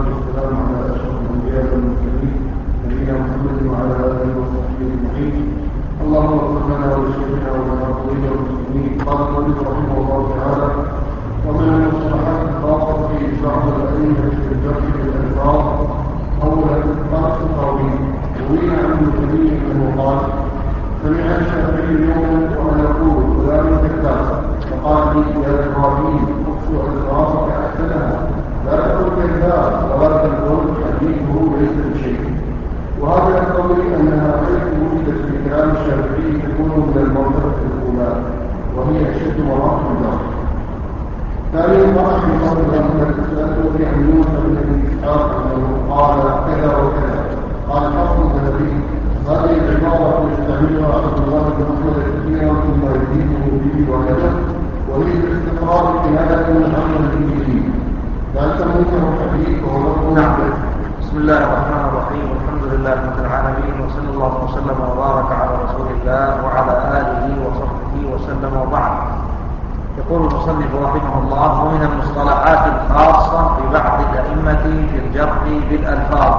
والسلام على أشرف الأنبياء والمرسلين نبينا محمد وعلى آله وصحبه أجمعين. اللهم اغفر لنا ولشيخنا ولمرضينا والمسلمين. قال المؤلف رحمه الله تعالى: ومن المصطلحات الخاصة في بعض الأئمة في الجرح بالألفاظ أولا فرق القوي. روينا عن ابن تيمية أنه قال: سمع الشافعي يوما وأنا أقول فلان كذاب، فقال لي: يا إبراهيم اكسو ألفاظك أحسنها، لا تقل كذاب ولكن قل حديثه ليس بشيء. وهذا القول أنها حيث وجدت في كلام الشافعي تكون من المرتبة الأولى وهي أشد مراتب الجرح. ثانيا فرق في قول الأمثال سألت عن يوسف بن إسحاق أنه قال كذا وكذا. قال حفظ النبي: هذه العبارة يستعملها عبد الله بن محمد كثيرا ثم يزيده به وكذا، وهي باستقرار كناية عن الإنجيل. لا تنكر الحديث وهو نعم. بسم الله الرحمن الرحيم، والحمد لله رب العالمين، وصلى الله وسلم وبارك على رسول الله وعلى آله وصحبه وسلم وبعد. يقول المصنف رحمه الله: ومن المصطلحات الخاصة ببعض الأئمة في الجرح بالألفاظ.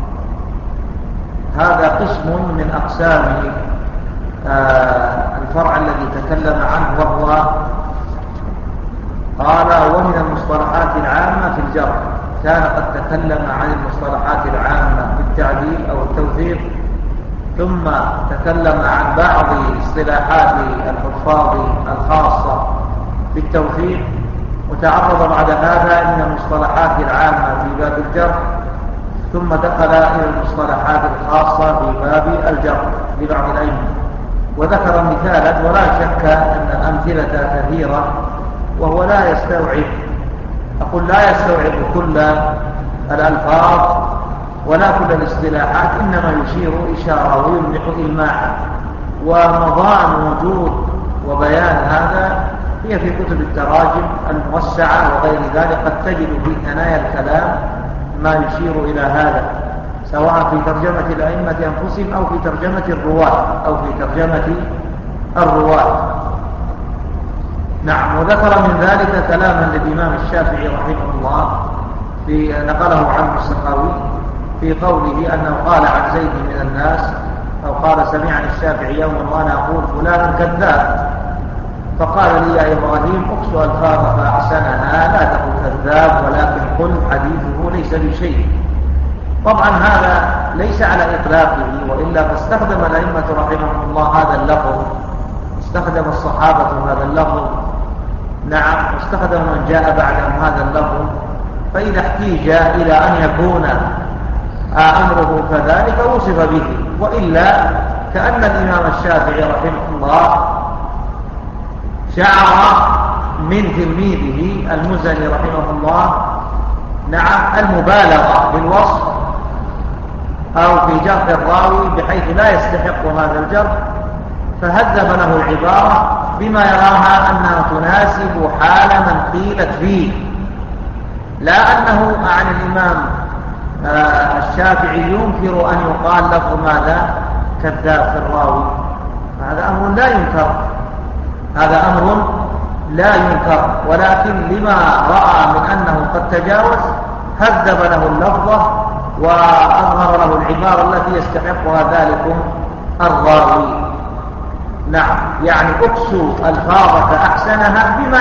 هذا قسم من أقسام الفرع الذي تكلم عنه، وهو قال: ومن المصطلحات العامة في الجرح. كان قد تكلم عن المصطلحات العامة في التعديل أو التوثيق، ثم تكلم عن بعض اصطلاحات الحفاظ الخاصة بالتوثيق، وتعرض بعد هذا من المصطلحات العامة في باب الجرح، ثم دخل إلى المصطلحات الخاصة في باب الجرح لبعض الأئمة، وذكر مثالا، ولا شك أن الأمثلة كثيرة، وهو لا يستوعب كل الألفاظ ولا كل الاصطلاحات، إنما يشير إشارة ويملح إلماحا. ومضان وجود وبيان هذا هي في كتب التراجم الموسعة وغير ذلك، قد تجد في ثنايا الكلام ما يشير إلى هذا، سواء في ترجمة الأئمة أنفسهم أو في ترجمة الرواة نعم. وذكر من ذلك كلاما للإمام الشافعي رحمه الله نقله عنه السخاوي في قوله أنه قال عن زيد من الناس، أو قال: سمعني الشافعي يوما وأنا أقول فلان كذاب، فقال لي: يا إبراهيم اكسو ألفاظك فأحسنها، لا تقل كذاب ولكن قل حديثه ليس بشيء. طبعا هذا ليس على إطلاقه، وإلا فاستخدم الأئمة رحمهم الله هذا اللفظ، استخدم الصحابة هذا اللفظ، نعم، واستخدم من جاء بعدهم هذا اللفظ. فإذا احتيج إلى أن يكون أمره كذلك وصف به، وإلا كأن الإمام الشافعي رحمه الله شعر من تلميذه المزني رحمه الله، نعم، المبالغة بالوصف أو في جرح الراوي بحيث لا يستحق هذا الجرح، فهذب له العبارة بما يراها أنها تناسب حال من قيلت فيه، لا أنه عن الإمام الشافعي ينكر أن يقال له ماذا كذاب في الراوي. هذا أمر لا ينكر، ولكن لما رأى من أنه قد تجاوز هذب له اللفظة وأظهر له العبارة التي يستحقها ذلك الراوي. نعم، يعني اكسو ألفاظك أحسنها بما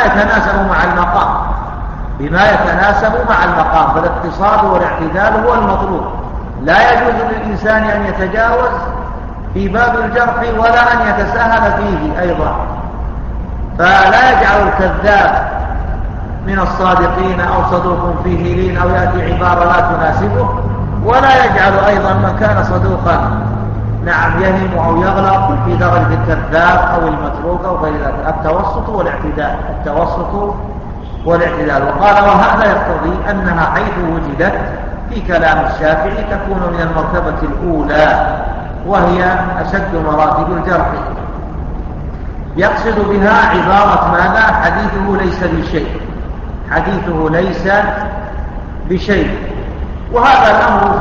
يتناسب مع المقام، فالاقتصاد والاعتدال هو المطلوب. لا يجوز للإنسان أن يتجاوز في باب الجرح ولا أن يتساهل فيه أيضا، فلا يجعل الكذاب من الصادقين أو صدوق فيه لين أو يأتي عبارة لا تناسبه، ولا يجعل أيضا من كان صدوقا نعم يهم أو يغلط في درجة الكذاب أو المتروك أو غير ذلك. التوسط والاعتدال. وقال: وهذا يقتضي أنها حيث وجدت في كلام الشافعي تكون من المرتبة الأولى، وهي أشد مراتب الجرح. يقصد بها عبارة ماذا؟ حديثه ليس بشيء. وهذا الأمر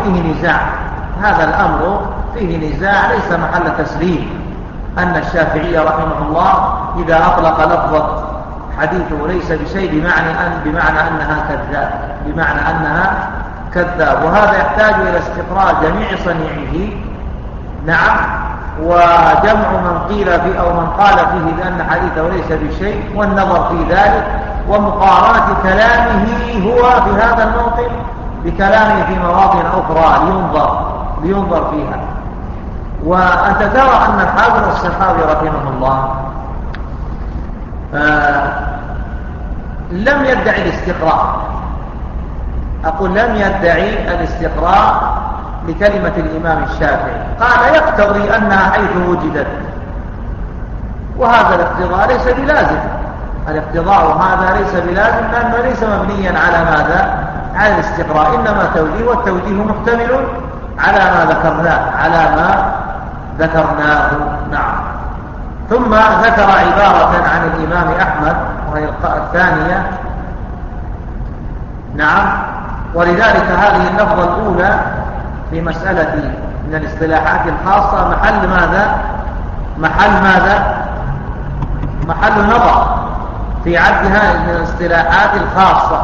فيه نزاع ليس محل تسليم، أن الشافعي رحمه الله إذا أطلق لفظة حديثه ليس بشيء بمعنى أنها كذاب، وهذا يحتاج إلى استقراء جميع صنيعه. نعم، وجمع من قيل فيه أو من قال فيه بأن حديثه ليس بشيء، والنظر في ذلك، ومقارنة كلامه هو في هذا الموطن بكلامه في مواطن أخرى لينظر فيها. وأنت ترى أن الحافظ السخاوي رحمه الله لم يدعي الاستقراء. أقول لم يدعي الاستقراء لكلمة الإمام الشافعي، قال يقتضي أنها حيث وجدت، وهذا الاقتضاء ليس بلازم. الاقتضاء هذا ليس بلازم، لأنه ليس مبنيا على ماذا؟ على الاستقراء، إنما توجيه، والتوجيه محتمل على ما ذكرناه. نعم. ثم ذكر عبارة عن الإمام أحمد وهي الثانية. نعم. ولذلك هذه اللفظة الأولى في مسألة من الاصطلاحات الخاصة محل نظر في عدها من الاصطلاحات الخاصة،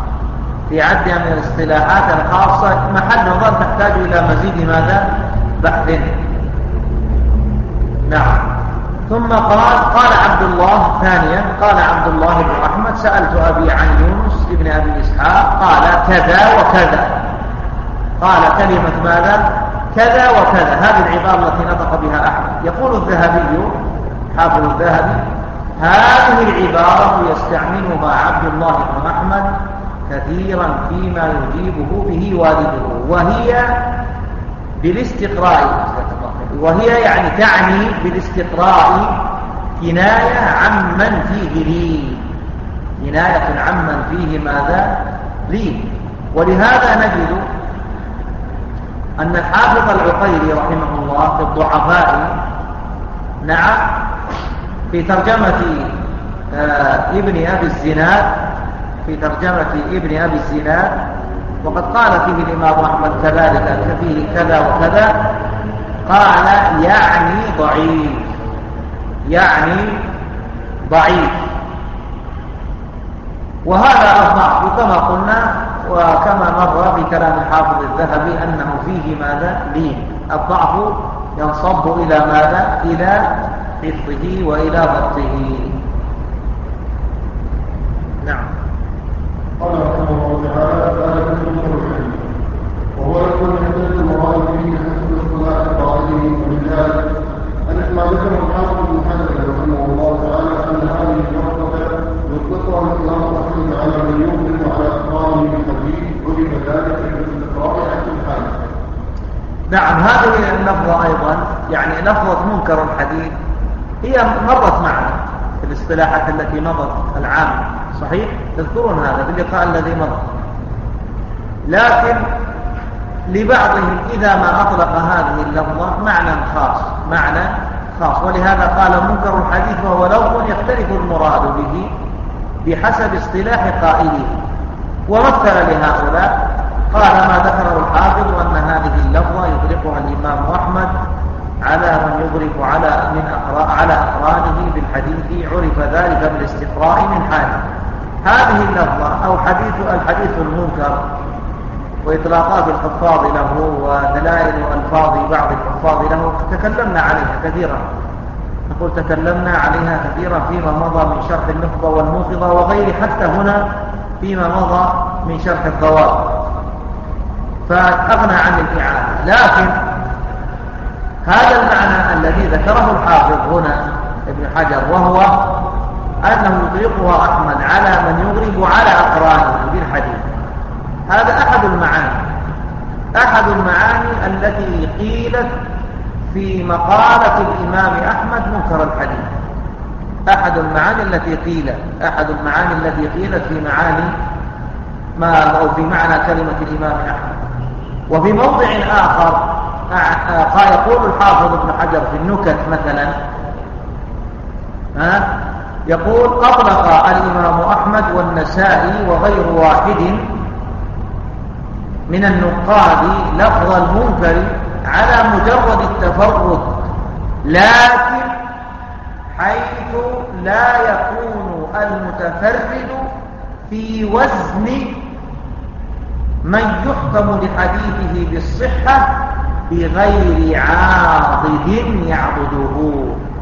محل نظر تحتاج إلى مزيد بحث. نعم. ثم قال عبد الله ثانيا، قال عبد الله بن أحمد سألت أبي عن يونس ابن أبي إسحاق قال كذا وكذا، قال كلمة ماذا؟ كذا وكذا. هذه العبارة التي نطق بها أحمد. يقول الذهبي حافظ الذهبي هذه العبارة يستعملها عبد الله بن أحمد كثيرا فيما يجيبه به والده، وهي يعني تعني بالاستقراء كناية عمن فيه ماذا؟ لي. ولهذا نجد أن الحافظ العقيلي رحمه الله في الضعفاء، نعم، في ترجمة ابن أبي الزناد، وقد قال فيه الإمام أحمد كذلك فيه كذا وكذا، قال يعني ضعيف. وهذا الضعف كما قلنا وكما مر في كلام الحافظ الذهبي أنه فيه ماذا؟ لين. الضعف ينصب إلى ماذا؟ إلى حفظه وإلى ضبطه. نعم. قال رحمه الله تعالى وهو يكون حدث المراد به حسب اصطلاح قائله، ومن ذلك أن ما ذكر الحافظ بن حجر رحمه الله تعالى أن هذه النقطة يطلقها الإمام أحمد على من يؤمن على أقرانه بالحديث، وجب ذلك بالاستقراء حسب الحال. نعم. هذه اللفظة أيضا يعني لفظة منكر الحديث هي مرت معنا في الاصطلاحات التي مضت العامة، صحيح؟ تذكرون هذا في اللقاء الذي مضى. لكن لبعضهم إذا ما أطلق هذه اللفظة معنى خاص، ولهذا قال منكر الحديث وهو لفظ يختلف المراد به بحسب اصطلاح قائله. ومثل لهؤلاء قال ما ذكره الحافظ أن هذه اللفظة يطلقها الإمام أحمد على من يضرب على أقرانه بالحديث، عرف ذلك بالاستقراء من حاله. هذه اللفظة أو الحديث المنكر وإطلاقات الحفاظ له ودلائل ألفاظ بعض الحفاظ له تكلمنا عليها كثيرا فيما مضى من شرح النخبة والموقظة وغيره، حتى هنا فيما مضى من شرح الضوابط، فأغنى عن الإعادة. لكن هذا المعنى الذي ذكره الحافظ هنا ابن حجر وهو أنه يطلقها أحمد على من يغرب على أقرانه بالحديث، هذا أحد المعاني التي قيلت في مقالة الإمام أحمد منكر الحديث. أحد المعاني التي قيلت في معاني أو في معنى كلمة الإمام أحمد. وفي موضع آخر يقول الحافظ ابن حجر في النكت مثلا، يقول أطلق الإمام أحمد والنسائي وغير واحد من النقاد لفظ المنكر على مجرد التفرد، لكن حيث لا يكون المتفرد في وزن من يحكم لحديثه بالصحة بغير عاضد يعضده،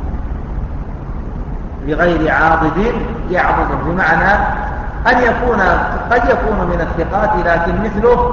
بغير عاضد يعضده، بمعنى أن يكون قد يكون من الثقات لكن مثله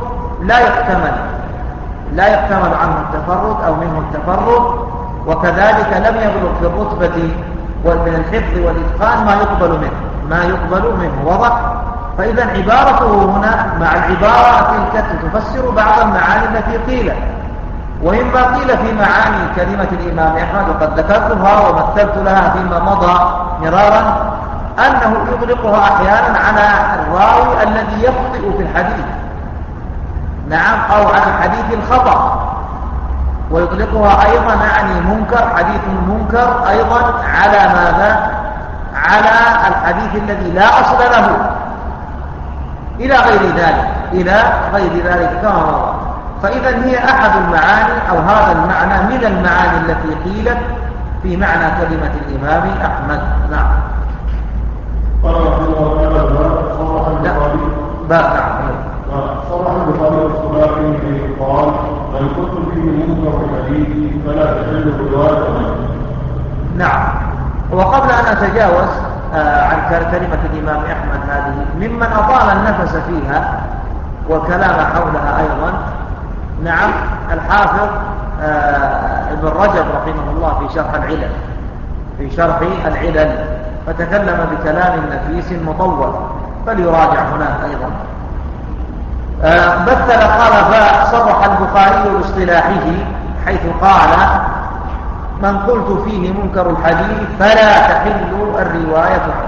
لا يحتمل عنه التفرد أو منه التفرد، وكذلك لم يبلغ في الرتبة من الحفظ والإتقان ما يقبل منه وضح. فإذا عبارته هنا مع العبارة تلك تفسر بعض المعاني التي قيلت، ومما قيل في معاني كلمة الإمام أحمد وقد ذكرتها ومثلت لها فيما مضى مرارا، أنه يطلقها أحيانا على الراوي الذي يخطئ في الحديث، نعم، أو على الحديث الخطأ، ويطلقها أيضا يعني منكر، حديث منكر أيضا على ماذا؟ على الحديث الذي لا أصل له، إلى غير ذلك كما مضى. فإذا هي أحد المعاني أو هذا المعنى من المعاني التي قيلت في معنى كلمة الإمام أحمد. نعم. قال رحمه الله تعالى صرح البخاري والصباحي قال من كنت فيه منكر الحديث فلا تحل روايته. نعم. وقبل أن أتجاوز عن كلمة الإمام أحمد هذه، ممن أطال النفس فيها وكلام حولها أيضا، نعم، الحافظ ابن رجب رحمه الله في شرح العلل فتكلم بكلام نفيس مطول، فليراجع هناك أيضا. مثل قال صرح البخاري باصطلاحه حيث قال من قلت فيه منكر الحديث فلا تحل الرواية عنه.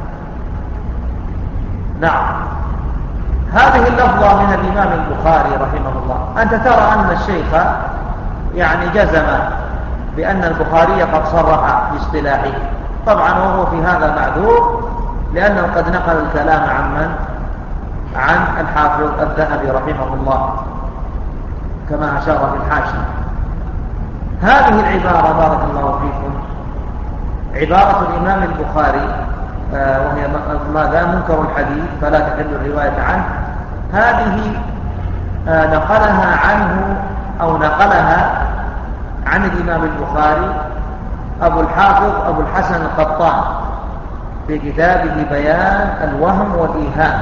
نعم. هذه اللفظة من الإمام البخاري رحمه الله. أنت ترى أن الشيخ يعني جزم بأن البخاري قد صرح باصطلاحه، طبعا وهو في هذا معذور لأنه قد نقل الكلام عن من؟ عن الحافظ الذهبي رحمه الله كما أشار في الحاشية. هذه العبارة بارك الله فيكم عبارة الإمام البخاري وهي ماذا؟ منكر الحديث فلا تحل الرواية عنه. هذه نقلها عنه أو نقلها عن الإمام البخاري أبو الحسن القطان في كتابه بيان الوهم والإيهام.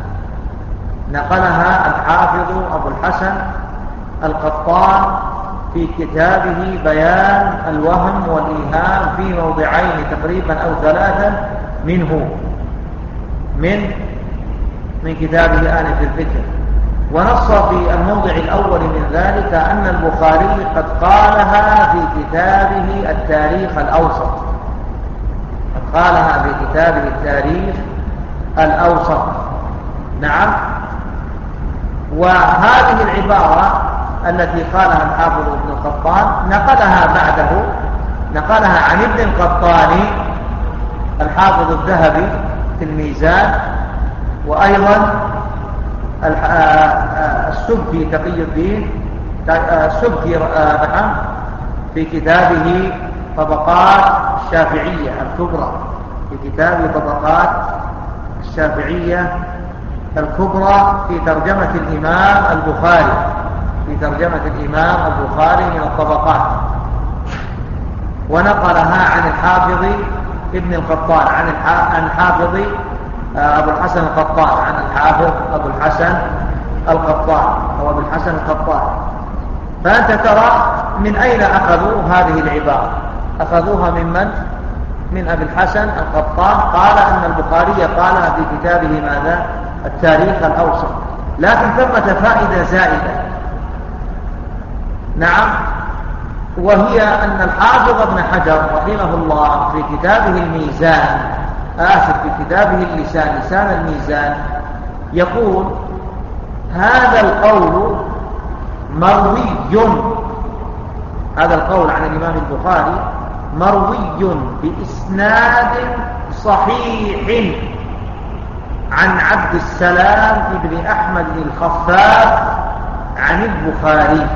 نقلها الحافظ أبو الحسن القطان في كتابه بيان الوهم والإيهام في موضعين تقريبا أو ثلاثة منه من كتابه آنف الذكر. ونص في الموضع الأول من ذلك أن البخاري قد قالها في كتابه التاريخ الأوسط، قد قالها في كتابه التاريخ الأوسط. نعم. وهذه العبارة التي قالها الحافظ ابن القطان نقلها بعده، نقلها عن ابن القطان الحافظ الذهبي في الميزان، وأيضا السبكي تقي الدين السبكي في كتابه طبقات الشافعية الكبرى، في كتابه طبقات الشافعية الكبرى في ترجمة الإمام البخاري، في ترجمة الإمام البخاري من الطبقات، ونقلها عن الحافظ ابن القطان عن الحافظ أبو الحسن القطان عن الحافظ أبو الحسن القطان أو أبو الحسن القطان. فأنت ترى من أين أخذوا هذه العبارة؟ أخذوها من أبي الحسن القطان، قال أن البخاري قالها في كتابه ماذا؟ التاريخ الأوسط. لكن ثمة فائدة زائدة، نعم، وهي أن الحافظ ابن حجر رحمه الله في كتابه الميزان في كتابه لسان الميزان يقول هذا القول مروي، هذا القول عن الإمام البخاري مروي بإسناد صحيح عن عبد السلام ابن أحمد الخفاف عن البخاري.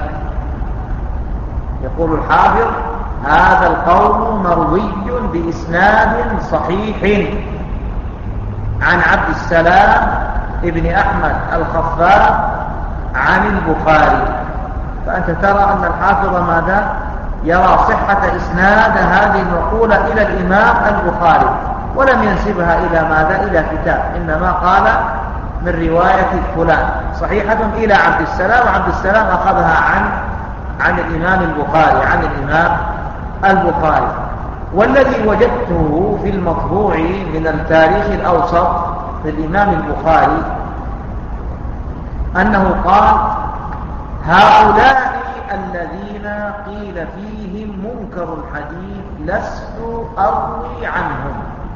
يقول الحافظ هذا القول مروي بإسناد صحيح عن عبد السلام ابن أحمد الخفاف عن البخاري. فأنت ترى أن الحافظ ماذا؟ يرى صحة إسناد هذه المقولة إلى الإمام البخاري، ولم ينسبها إلى ماذا؟ إلى كتاب، إنما قال من رواية فلان صحيحة إلى عبد السلام، وعبد السلام أخذها عن الإمام البخاري، عن الإمام البخاري. والذي وجدته في المطبوع من التاريخ الأوسط للإمام البخاري أنه قال: هؤلاء الذين قيل فيهم منكر الحديث لست أروي عنهم.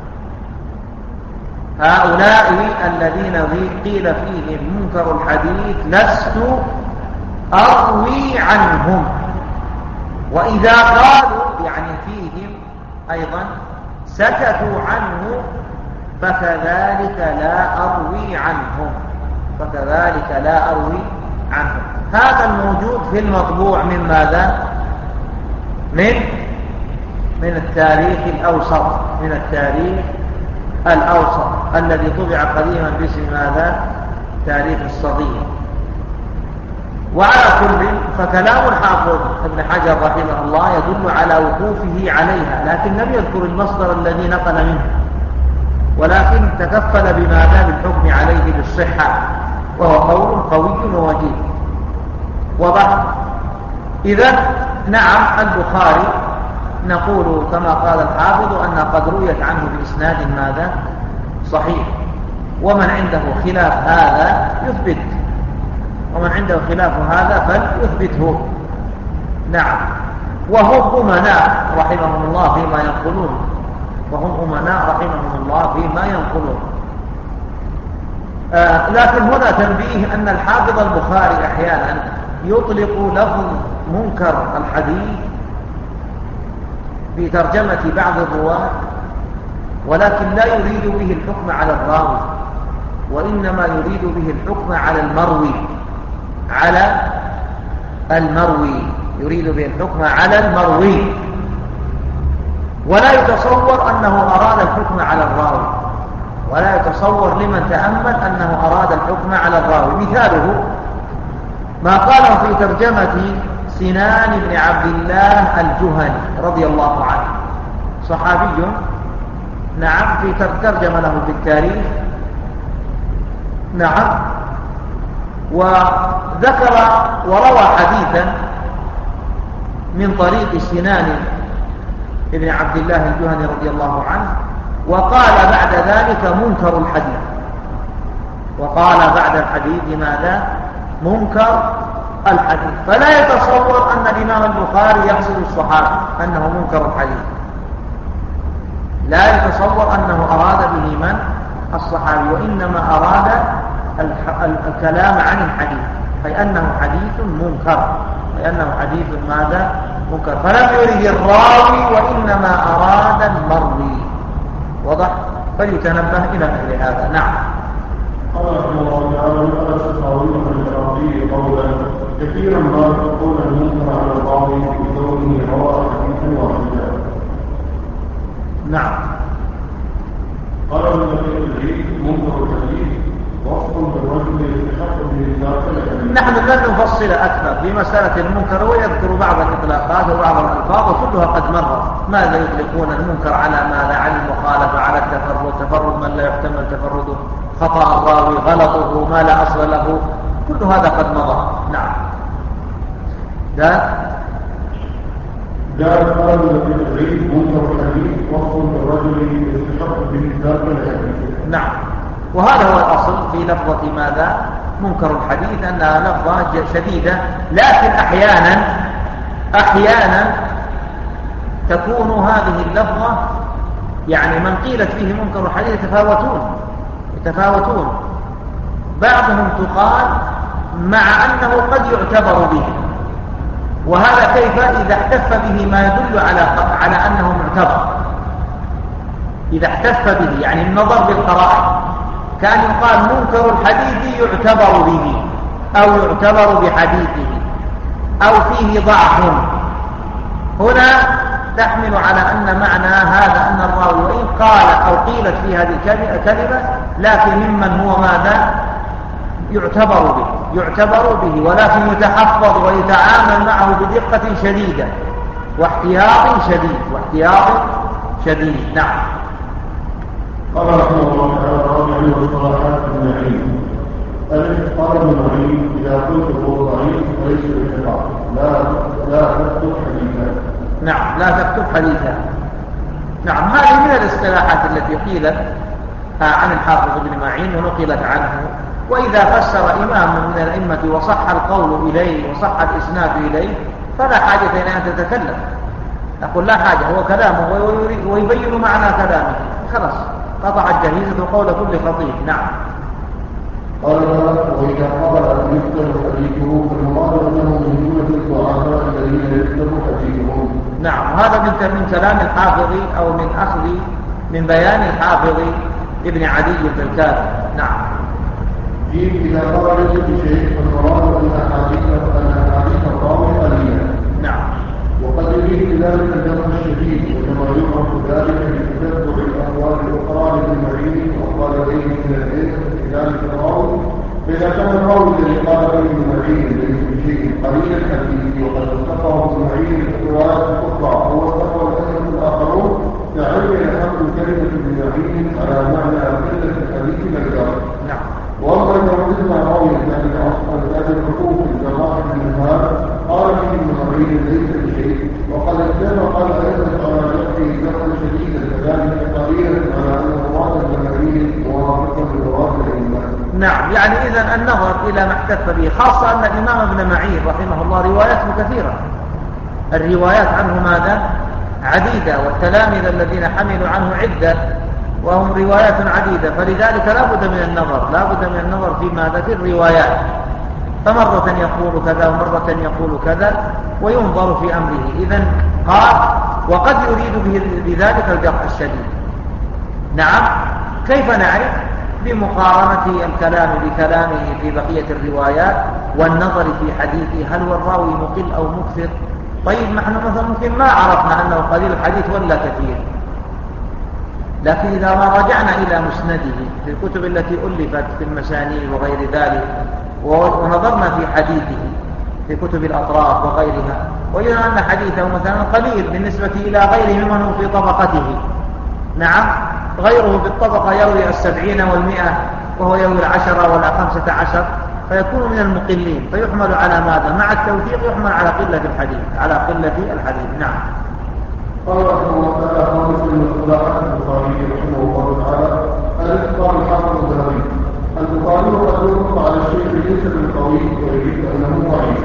هؤلاء الذين قيل فيهم منكر الحديث لست أروي عنهم. وإذا قالوا يعني فيهم أيضا سكتوا عنه فكذلك لا أروي عنهم، فكذلك لا أروي عنهم. هذا الموجود في المطبوع من ماذا؟ من التاريخ الأوسط، من التاريخ الأوسط الذي طبع قديما باسم ماذا؟ تاريخ الصغير. وعلى كل فكلام الحافظ ابن حجر رحمه الله يدل على وقوفه عليها، لكن لم يذكر المصدر الذي نقل منه، ولكن تكفل بماذا؟ بالحكم عليه بالصحة، وهو قول قوي ووجيه. وضح. إذن نعم البخاري نقول كما قال الحافظ أن قد رويت عنه بإسناد ماذا؟ صحيح. ومن عنده خلاف هذا يثبت، ومن عنده خلاف هذا فليثبته. نعم. وهم أمناء رحمهم الله فيما ينقلون، وهم أمناء رحمهم الله فيما ينقلون. لكن هنا تنبيه أن الحافظ البخاري أحيانا يطلق لفظ منكر الحديث في ترجمة بعض الرواة، ولكن لا يريد به الحكم على الراوي، وإنما يريد به الحكم على المروي، على المروي، يريد به الحكم على المروي، ولا يتصور أنه أراد الحكم على الراوي، ولا يتصور لمن تأمل أنه أراد الحكم على الراوي. مثاله ما قاله في ترجمة سنان بن عبد الله الجهني رضي الله عنه، صحابي نعم، في ترجم له في التاريخ نعم، وذكر وروى حديثا من طريق سنان بن عبد الله الجهني رضي الله عنه، وقال بعد ذلك منكر الحديث، وقال بعد الحديث ماذا؟ منكر الحديث. فلا يتصور أن الإمام البخاري يقصد الصحابي أنه منكر الحديث، لا يتصور أنه أراد به من؟ الصحابي، وإنما أراد الكلام عن الحديث، أي أنه حديث منكر، أي أنه حديث ماذا؟ منكر. فلم يرد الراوي وإنما أراد المروي. وضح؟ فليتنبه إلى مثل هذا. نعم. قال رحمه الله تعالى: قال السخاوي عن الشرقي قولا كثيرا ما تقول المنكر على الراوي بكونه روى حديثا واحدا. نعم. قال ابن الجليل: منكر الحديث وصف بالرجل يستحق به. نحن لن نفصل أكثر في مسألة المنكر، ويذكر بعض الإطلاقات وبعض الألفاظ وكلها قد مرت. ماذا يطلقون المنكر على ماذا؟ على المخالفة، على التفرد، تفرد من لا يحتمل تفرده، خطأ الراوي، غلطه، ما لا أصل له، كل هذا قد مضى. نعم. قال ابن الجليل: منكر الحديث وصف بالرجل يستحق به ذاك الحديث. نعم. وهذا هو الأصل في لفظة ماذا؟ منكر الحديث، أنها لفظة شديدة، لكن أحيانا تكون هذه اللفظة يعني من قيلت فيه منكر الحديث يتفاوتون. بعضهم تقال مع أنه قد يعتبر به، وهذا كيف؟ إذا احتف به ما يدل على أنه معتبر، إذا احتف به يعني النظر بالقرائن، كان يقال منكر الحديث يعتبر به أو يعتبر بحديثه أو فيه ضعف. هنا تحمل على أن معنى هذا أن الراوي وإن قال أو قيلت في هذه الكلمة لكن ممن هو ماذا؟ يعتبر به. يعتبر به، ولكن يتحفظ ويتعامل معه بدقة شديدة واحتياط شديد. نعم. قال رحمه الله تعالى: رابع واصطلاحات المعين. قال ابن معين: اذا قلت هو ضعيف وليس بثقة لا تكتب حديثا. نعم، لا تكتب حديثا. نعم، هذه من الاصطلاحات التي قيلت عن الحافظ ابن معين ونقلت عنه. وإذا فسر إمام من الأئمة وصح القول إليه وصح الإسناد إليه فلا حاجة إلى أن تتكلم. أقول لا حاجة، هو كلامه ويبين معنى كلامه، خلاص قطعت جهيزة قول كل خطيب. نعم. قال: وإذا قال أن يكتب حديثه فالمراد أنه من جملة الضعفاء الذين يكتب حديثهم. نعم، هذا من كلام الحافظ أو من بيان الحافظ ابن عدي الكافي. نعم. إذا قال ليس بشيء فالمراد أن أحاديث الراوي قليلة. نعم. وقد يريد ذلك الجمع الشديد، وكما يعرف ذلك بتتبع الأقوال الأخرى للمعين وقال إليه من العلم في ذلك الراوي. فإذا كان الراوي الذي قال فيه المعين ليس بشيء قليل الحديث وقد استقره المعين في الروايات الأخرى هو استقر الأئمة الآخرون، فعلم أن كلمة المعين على معنى قلة الحديث للجار. نعم. وأما إذا وجدنا راوي ذلك أصلا ذات الحقوق الجماعة من هذا قال فيه المعين ليس بشيء، وقد اتفق الأئمة على نفسه جمعا شديدا كذلك قليلا على أن مراد المعين موافقا لمراد الأئمة. نعم، يعني إذن النظر إلى ما احتف به، خاصة أن الإمام ابن معين رحمه الله رواياته كثيرة، الروايات عنه ماذا؟ عديدة، والتلاميذ الذين حملوا عنه عدة، وهم روايات عديدة، فلذلك لا بد من النظر في ماذا؟ في الروايات، فمرة يقول كذا ومرة يقول كذا وينظر في أمره. إذن قال: وقد يريد بذلك الجرح الشديد. نعم، كيف نعرف؟ بمقارنة الكلام بكلامه في بقية الروايات والنظر في حديثه، هل هو الراوي مقل أو مكثر؟ طيب نحن مثلا ممكن ما عرفنا أنه قليل الحديث ولا كثير، لكن إذا ما رجعنا إلى مسنده في الكتب التي ألفت في المسانيد وغير ذلك ونظرنا في حديثه في كتب الأطراف وغيرها، وجدنا أن حديثه مثلا قليل بالنسبة إلى غيره ممن هو في طبقته. نعم، غيره بالطبقة يروي 70 و100 وهو يروي 10 ولا 15، فيكون من المقلين، فيحمل على ماذا؟ مع التوثيق يحمل على قلة الحديث. نعم. قال رحمه الله تعالى: خامس من اصطلاحات البخاري رحمه الله تعالى الاخبار الحافظ الذهبي. البخاري قد يطلق على الشيء ليس بالقوي ويريد انه ضعيف.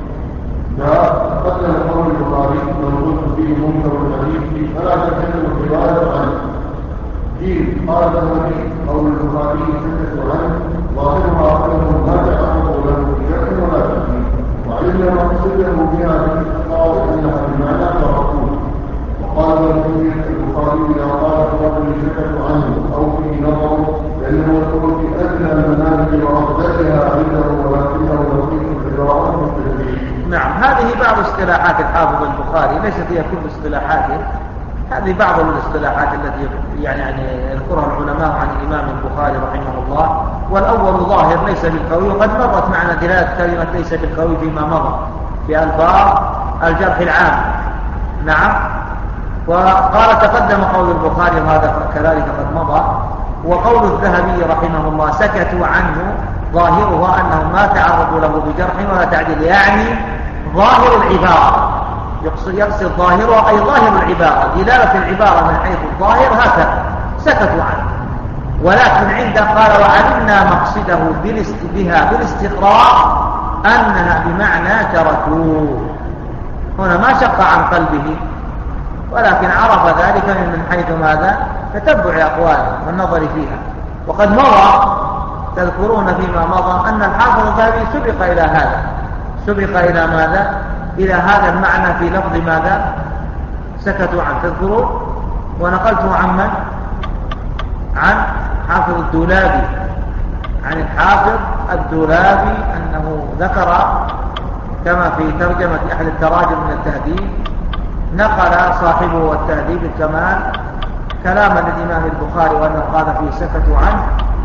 قدم قول البخاري من قلت فيه منكر الحديث فلا تحل الروايه عنه. قال الذهبي: قول البخاري سكت عنه ظاهرها انه لا تعرض له بشكل ولا تحديد، وعلم مقصده بها بالاخطاء انها بمعنى تركوه. وقال البخاري: اذا قال الرجل سكت عنه او فيه نظر لانه يكون في ادنى المنازل وافضلها عنده ولكنه لطيف العبارات والتدريب. نعم، هذه بعض اصطلاحات الحافظ البخاري، ليست هي كل اصطلاحاته، هذه بعض الاصطلاحات التي يعني يذكرها العلماء عن الإمام البخاري رحمه الله. والأول ظاهر ليس بالقوي، وقد مرت معنا دلالة كلمة ليس بالقوي فيما مضى في ألفاظ الجرح العام. نعم. وقال تقدم قول البخاري هذا كذلك قد مضى. وقول الذهبي رحمه الله سكتوا عنه ظاهرها أنهم ما تعرضوا له بجرح ولا تعديل، يعني ظاهر العبارة، يقصد ظاهرها أي ظاهر العبارة، دلالة العبارة من حيث الظاهر هكذا سكتوا عنه. ولكن عنده قال: وعلمنا مقصده بها بالاستقراء أنها بمعنى تركوه. هنا ما شق عن قلبه، ولكن عرف ذلك من حيث ماذا؟ تتبع أقواله والنظر فيها. وقد مضى تذكرون فيما مضى أن الحافظ الذهبي سبق إلى ماذا؟ إلى هذا المعنى في لفظ ماذا؟ سكتوا عنه. تذكرون؟ ونقلته عن من؟ عن حافظ الدولابي، عن الحافظ الدولابي أنه ذكر كما في ترجمة أحد التراجم من التهذيب، نقل صاحبه والتهذيب الكمال كلام الإمام البخاري وأنه قال فيه سكتوا عنه،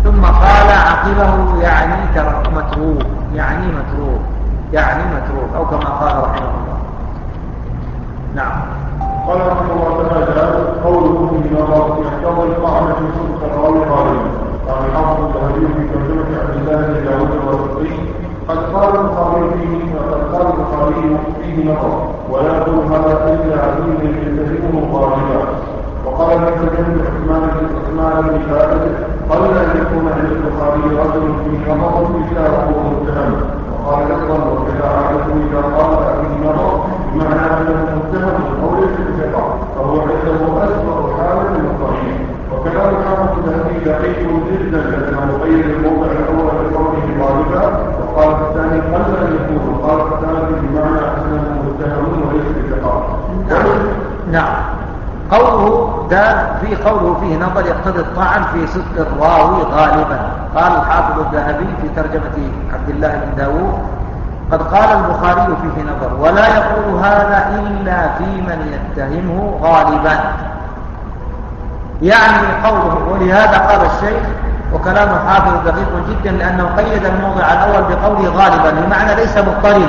ثم قال عقبه يعني متروك، يعني متروك أو كما قال رحمه الله. نعم. قال رحمه الله تعالى قوله في نظر يحتضي الطعن في صدق الراوي غالبا. قال الحافظ الذهبي في ترجمة عبد الله بن داود الواسطي قد قال البخاري فيه نظر ولا يقول هذا الا عزيز يلتزمه غالبا. وقال ابن عثمان بن ثابت قل ان يكون عند البخاري رجل في نظر الا هو متهم. وقال ايضا وكذا عادته اذا قال فيه نظر بمعنى انه متهم او ليس بثقه فهو عنده اسوء حاله من الصحيح. وكلام الحافظ الذهبي دقيق جدا لانه قيد الموضع الاول بقوله غالبا وقال الثاني قل ان يكون وقال الثالث بمعنى انه متهم وليس بثقه. نعم. قوله ده في قوله فيه نظر يقتضي الطعن في صدق الراوي غالبا. قال الحافظ الذهبي في ترجمة عبد الله بن داود قد قال البخاري فيه نظر ولا يقول هذا إلا في من يتهمه غالبا، يعني قوله. ولهذا قال الشيخ وكلام الحافظ دقيق جدا لأنه قيد الموضع الأول بقوله غالبا بمعنى ليس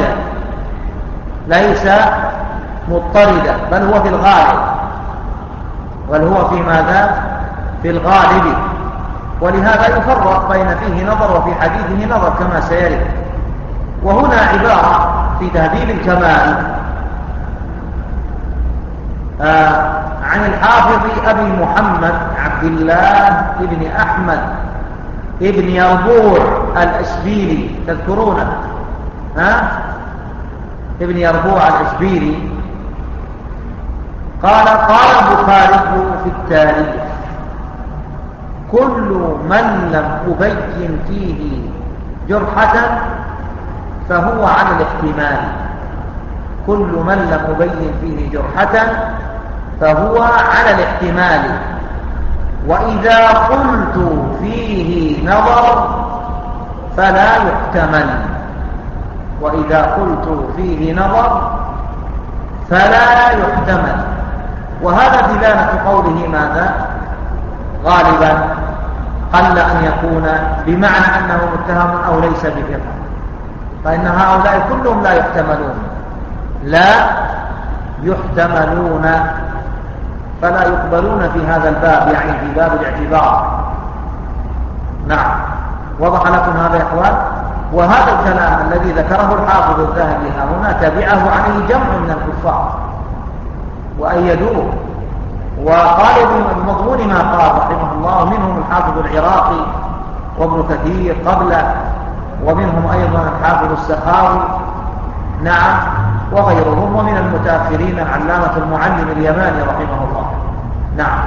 مضطردا بل هو في الغالب، بل هو في ماذا؟ في الغالب. ولهذا يفرق بين فيه نظر وفي حديثه نظر كما سيرد. وهنا عبارة في تهذيب الكمال عن الحافظ أبي محمد عبد الله بن أحمد ابن يربوع الأشبيلي، تذكرونه؟ ابن يربوع الأشبيلي قال البخاري في التاريخ كل من لم أبين فيه جرحة فهو على الاحتمال. كل من لم أبين فيه جرحة فهو على الاحتمال. وإذا قلت فيه نظر فلا يحتمل. وإذا قلت فيه نظر فلا يحتمل. وهذا دلالة قوله ماذا؟ غالبا قل أن يكون بمعنى أنه متهم أو ليس بثقة، فإن هؤلاء كلهم لا يحتملون فلا يقبلون في هذا الباب، يعني في باب الاعتبار. نعم. وضح لكم هذا يا إخوان؟ وهذا الكلام الذي ذكره الحافظ الذهبي هنا تبعه عليه جمع من الكفار وأيدوه وقالوا بمضمون ما قال رحمه الله، منهم الحافظ العراقي وابن كثير قبله، ومنهم أيضا الحافظ السخاوي نعم وغيرهم، ومن المتأخرين العلامة المعلم اليماني رحمه الله. نعم.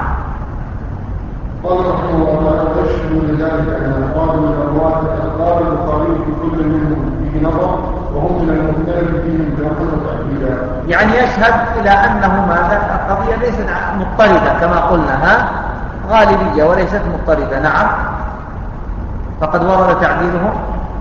قال رحمه الله ويشهد لذلك أن قال من الرواة قال البخاري في كل منهم فيه نظر وهم من المختلف فيهم جرحا وتأكيدا، يعني يشهد إلى أنه ماذا؟ القضية ليست مضطردة كما قلنا، غالبية وليست مضطردة. نعم. فقد ورد تعديلهم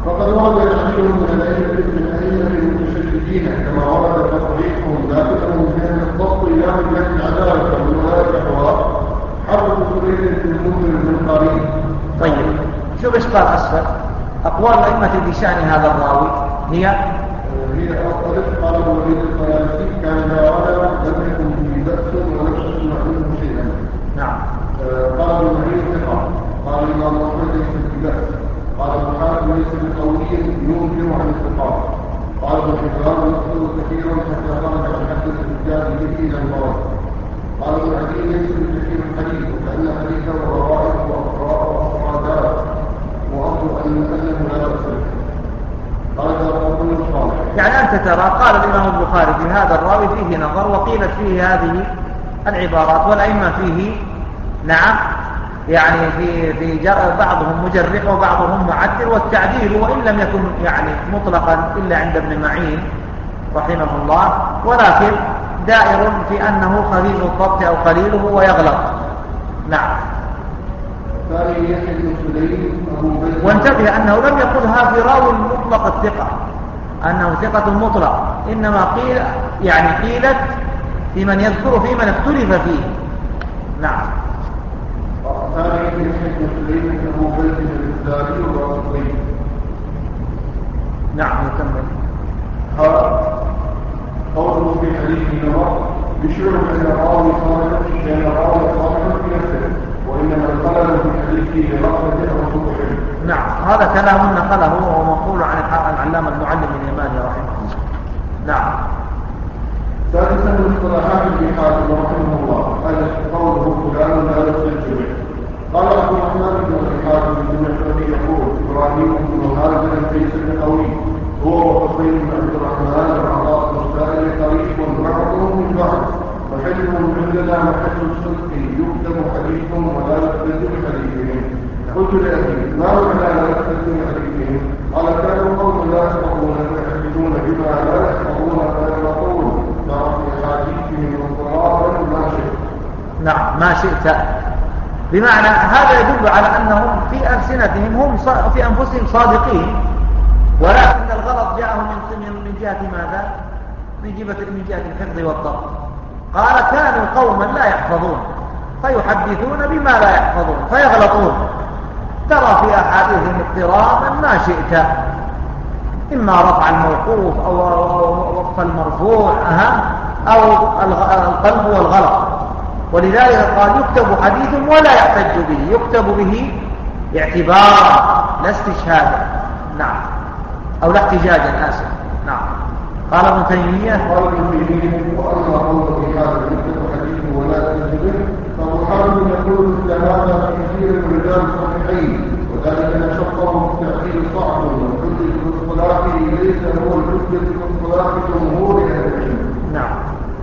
من الأئمة المتشددين كما ورد تصريحهم ذاتهم بأن الضبط إلى وجهة العدالة والولاية حوار حرف سرير في المنذر من قريب. طيب شوف إشكال أسفل أقوال الأئمة في شأن هذا الراوي هي أصدق قال الوليد الطيالسي كان إذا ولد لم يكن به بأس ولم يسمع منه شيئا. نعم. قال المعين ثقة. قال الإمام أحمد ليس به بأس. قال الحاكم ليس بقوي ينكر عن الثقات. قال ابن حبان يذكر كثيرا حتى خرج عن حد الرجال به إلى المرض. قال ابن عدي ليس بكثير الحديث وكأن حديثه وروائه وأفرادات وأصل أنه لا يصل. قال قول صالح. يعني أنت ترى قال الإمام البخاري في هذا الراوي فيه نظر وقيلت فيه هذه العبارات، والأئمة فيه نعم يعني في بعضهم مجرح وبعضهم معدل، والتعديل وإن لم يكن يعني مطلقا إلا عند ابن معين رحمه الله، ولكن دائر في أنه خفيف الضبط أو قليله ويغلط. نعم. وانتبه أنه لم يقلها في راوي مطلق الثقة أنه ثقة مطلق، إنما قيلت في من يذكر في من اختلف فيه. نعم. ثاني يحيى بن سليم أبو بيت نعم يكمل. قوله في حديث نمر يشير بأن الراوي صالح في نفسه، وإنما الخلل في حديثه لرحمة أو سوء. نعم هذا كلام نقله ومقول عن العلامة المعلم اليماني رحمه الله. نعم. ثالثا الاصطلاحات في حاتم رحمه الله قوله فلان لا يستنجد به. قال عبد الرحمن بن حاتم بن الذي يقول إبراهيم بن هازم ليس بقوي، هو وحسين بن عبد الرحمن وعطاء السائل قريب بعضهم من بعض، وحلم عندنا محل الصدق يكتب حديثهم ولا يكتب حديثهم. قلت لأبي ما معنى لا يكتب حديثهم؟ قال كانوا قوم لا يحفظون فيحدثون بما لا يحفظون فيغلطون مع في حديثهم اضطرابا ما شئت. نعم ما شئت، بمعنى هذا يدل على أنهم في ألسنتهم هم في أنفسهم صادقين، ولكن الغلط جاءهم من جهة ماذا؟ من جهة الحفظ والضبط. قال كانوا قوما لا يحفظون فيحدثون بما لا يحفظون فيغلطون، ترى في أحاديثهم اضطرابا ما شئت، إما رفع الموقوف أو وقف المرفوع أو القلب والغلط. ولذلك قال يكتب حديث ولا يحتج به، يكتب به اعتبارا لا استشهادا. نعم أو لا احتجاجا آسف. نعم. قال ابن تيمية وأما قول في هذا يكتب حديث ولا يحتج به فمحاول يقول مثل هذا في كثير من رجال الصحيحين، وذلك أن شطه في التأخير صعب، والحجة في الصلاة ليس هو الحجة في الصلاة جمهور أهل العلم. نعم.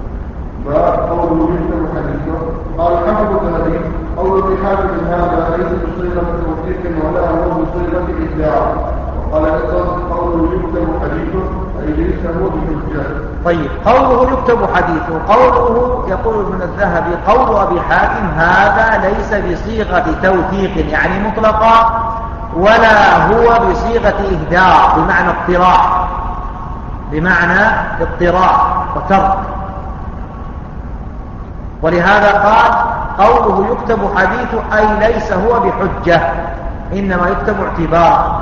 فقوله يكتب حديثه قال حفظ الذي قول في حاجة هذا ليس بصيغة توثيق ولا هو بصيغة إبداع. وقال أيضا قوله يكتب حديثه أي ليس هو بحجة. طيب قوله يكتب حديثه، قوله يقول ابن الذهبي قول أبي حاتم هذا ليس بصيغة توثيق يعني مطلقة، ولا هو بصيغة إهدار بمعنى اضطراع وترك. ولهذا قال قوله يكتب حديثه أي ليس هو بحجة، إنما يكتب اعتبار.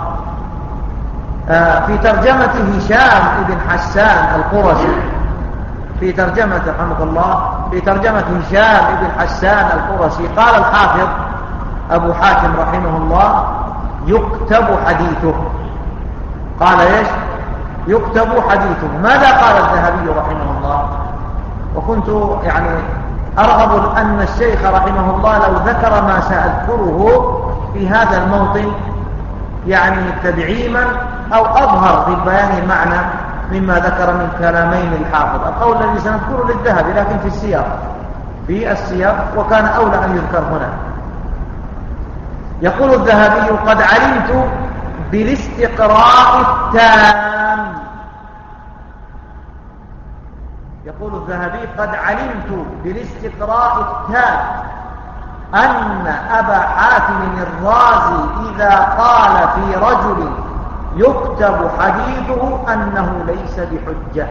في ترجمة هشام بن حسان القرشي، في ترجمة رحمه الله في ترجمة هشام بن حسان القرشي قال الحافظ أبو حاتم رحمه الله يكتب حديثه. قال ايش؟ يكتب حديثه. ماذا قال الذهبي رحمه الله؟ وكنت يعني أرغب أن الشيخ رحمه الله لو ذكر ما سأذكره في هذا الموطن يعني تدعيما أو أظهر في بيان المعنى مما ذكر من كلامين الحافظ. القول الذي سنذكره للذهبي لكن في السياق وكان أولى أن يذكر هنا. يقول الذهبي قد علمت بالاستقراء التام. يقول الذهبي قد علمت بالاستقراء التام أن أبا حاتم الرازي إذا قال في رجل يكتب حديثه أنه ليس بحجة،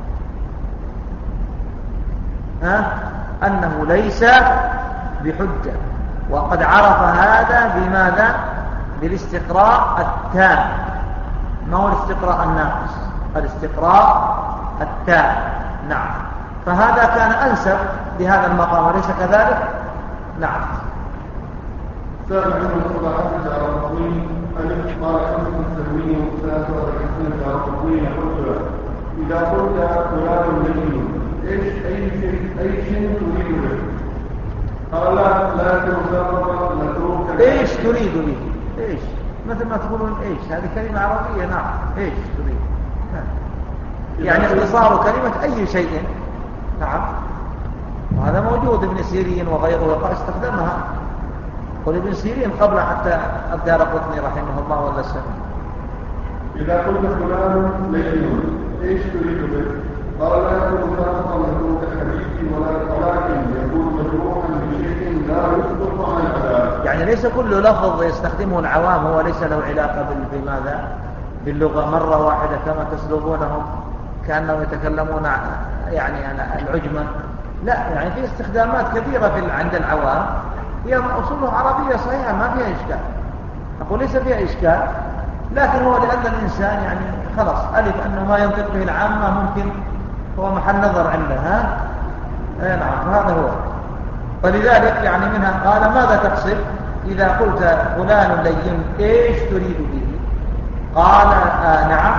أنه ليس بحجة. وقد عرف هذا بماذا؟ بالاستقراء التام، ما هو الاستقراء الناقص، الاستقراء التام. نعم. فهذا كان أنسب لهذا المقام، أليس كذلك؟ نعم. سابع من الصلاحات على الرقمين أن قال حمد السلمي وثلاثة وثلاثين على الرقمين قلت إذا قلت فلان لين أي شيء تريد به؟ قال لا تمسافر نتروك. إيش تريد به؟ إيش؟ مثل ما تقولون إيش، هذه كلمة عربية. نعم. إيش تريد؟ يعني اختصار كلمة أي شيء. نعم. وهذا موجود ابن سيرين وغيره استخدمها. قل ابن سيرين قبل حتى الدارقطني رحمه الله ولا السلام. إذا قلت فلان لين إيش تريد به؟ قال لا يكون ساقطا متروك الحديث ولكن يكون مجروحا بشيء لا يصدق عن الحلال. يعني ليس كل لفظ يستخدمه العوام هو ليس له علاقة بماذا؟ باللغة مرة واحدة كما تسلبونهم كأنهم يتكلمون يعني العجمة. لا، يعني في استخدامات كثيرة عند العوام هي أصولها عربية صحيحة ما فيها إشكال. أقول ليس فيها إشكال، لكن هو لأن الإنسان يعني خلاص ألف أنه ما ينطق به العامة ممكن هو محل نظر عندها. نعم هذا هو. فلذلك يعني منها قال ماذا تقصد إذا قلت فلان لين إيش تريد به؟ قال نعم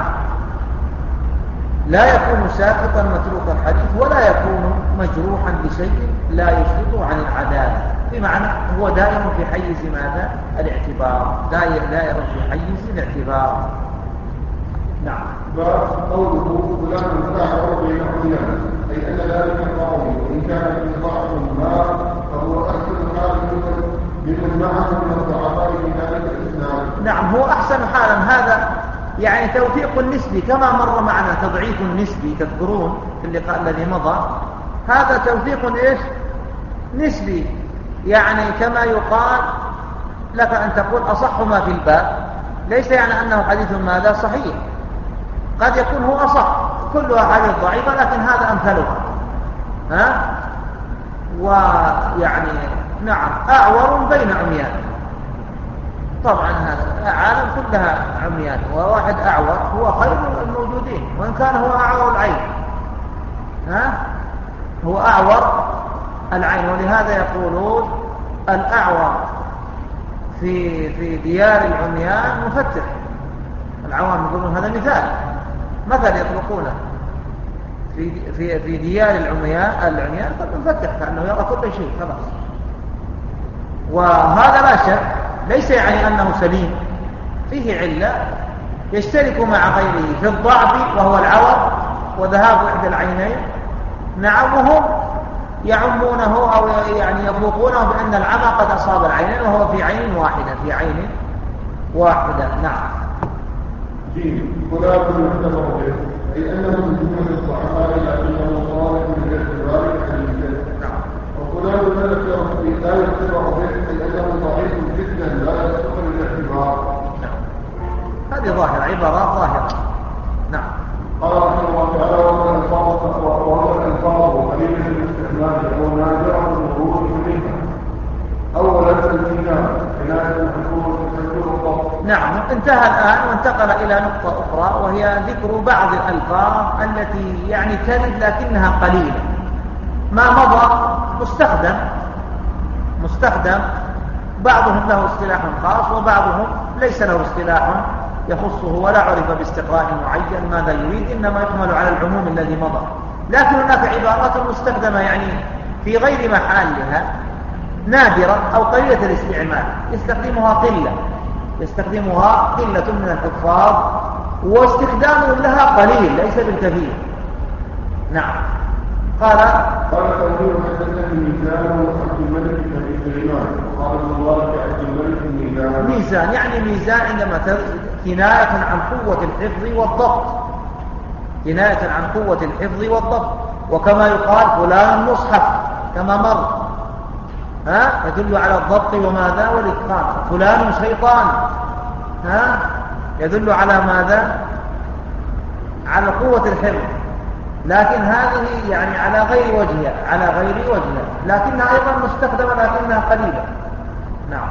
لا يكون ساقطا متروك الحديث ولا يكون مجروحا بشيء لا يشرط عن العدالة، بمعنى هو دائم في حيز ماذا؟ الاعتبار، دائم في حيز الاعتبار. نعم. قوله فلان فاعل بين عميان أي أن ذلك القول وإن كان في ضعف ما فهو أحسن حال ممن معه من الضعفاء في ذلك الإسلام. نعم هو أحسن حالا. هذا يعني توثيق نسبي كما مر معنا تضعيف نسبي تذكرون في اللقاء الذي مضى. هذا توثيق إيش؟ نسبي، يعني كما يقال لك أن تقول أصح ما في الباب، ليس يعني أنه حديث ماذا صحيح، قد يكون هو أصح، كلها حديث ضعيفة لكن هذا أمثلها. ويعني نعم أعور بين عميان، طبعا هذا عالم كلها عميان، وواحد أعور هو خير الموجودين وإن كان هو أعور العين. هو أعور العين، ولهذا يقولون الأعور في ديار العميان مفتح. العوام يقولون هذا مثل يطلقونه في ديار العميان قد مفتح كأنه يرى كل شيء خلاص. وهذا لا شك ليس يعني أنه سليم، فيه علة يشترك مع غيره في الضعف وهو العور وذهاب إحدى العينين. نعم وهم يعمونه أو يعني يطلقونه بأن العمى قد أصاب العينين وهو في عين واحدة. نعم. فلان يعتبر به أي أنه من جملة الضعفاء لكنه صالح من الاعتبار حديثا. نعم. وفلان لا يعتبر به أي أنه ضعيف جدا لا يستقبل الاعتبار. نعم. هذه ظاهرة، عبارات ظاهرة. نعم. قال رحمه الله تعالى وهو الألفاظ وقليل الاستعمال ونادرة الخروج منها. أولا الكتاب عناية الحصول الضبط. نعم انتهى الآن وانتقل إلى نقطة أخرى وهي ذكر بعض الألفاظ التي يعني ترد لكنها قليلة. ما مضى مستخدم بعضهم له اصطلاح خاص وبعضهم ليس له اصطلاح يخصه ولا عرف باستقراء معين ماذا يريد، إنما يحمل على العموم الذي مضى. لكن هناك عبارات مستخدمة يعني في غير محلها نادرة أو قليلة الاستعمال، يستخدمها قلة من الحفاظ واستخدامهم لها قليل ليس بالكثير. نعم. قال تنوير حدثني ميزان وعبد الملك بن سليمان قال الله عبد الملك ميزان يعني ميزان عندما كناية عن قوة الحفظ والضبط، وكما يقال فلان مصحف كما مر يدل على الضبط وماذا والإتقان. فلان شيطان يدل على ماذا؟ على قوة الحفظ، لكن هذه يعني على غير وجهها لكنها أيضا مستخدمة لكنها قليلة. نعم.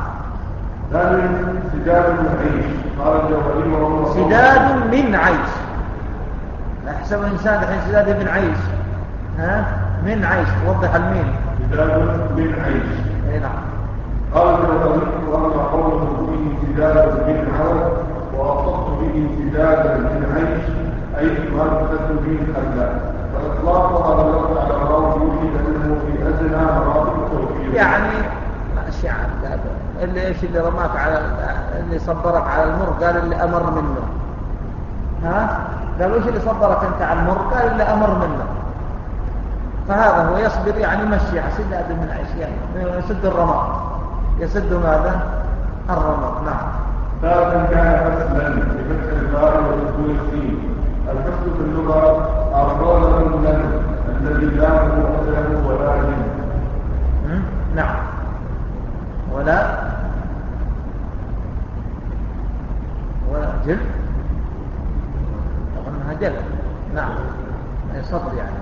سداد من عيش قال الجوهري وهو سداد من عيش. أحسب الإنسان الحين سداد من عيش من عيش توضح المين. سداد من عيش. نعم. قال الجوهري وأما قوله به سداد من عوض وأصبت به سدادا من عيش أي ما تسد به الخلاء فإطلاقها بالرد على الله يوجد أنه في أدنى مراتب التوحيد. يعني اللي رماك على اللي صبرك على المر قال اللي أمر منه قال وش اللي صبرك أنت على المر قال اللي أمر منه. فهذا هو يصبر يعني مشي سداد من عيش يعني يسد الرماد يسد ماذا الرماد. نعم. ثالثا كان فصلا بفتح الباء وسكون السين. الفصل في اللغة أرضاء من الذي لا مؤثره ولا جن. نعم. ولا جل أنها جل. نعم. صبر يعني.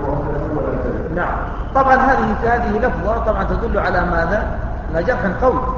نعم. طبعا هذه لفظة طبعا تدل على ماذا؟ على جرح قوي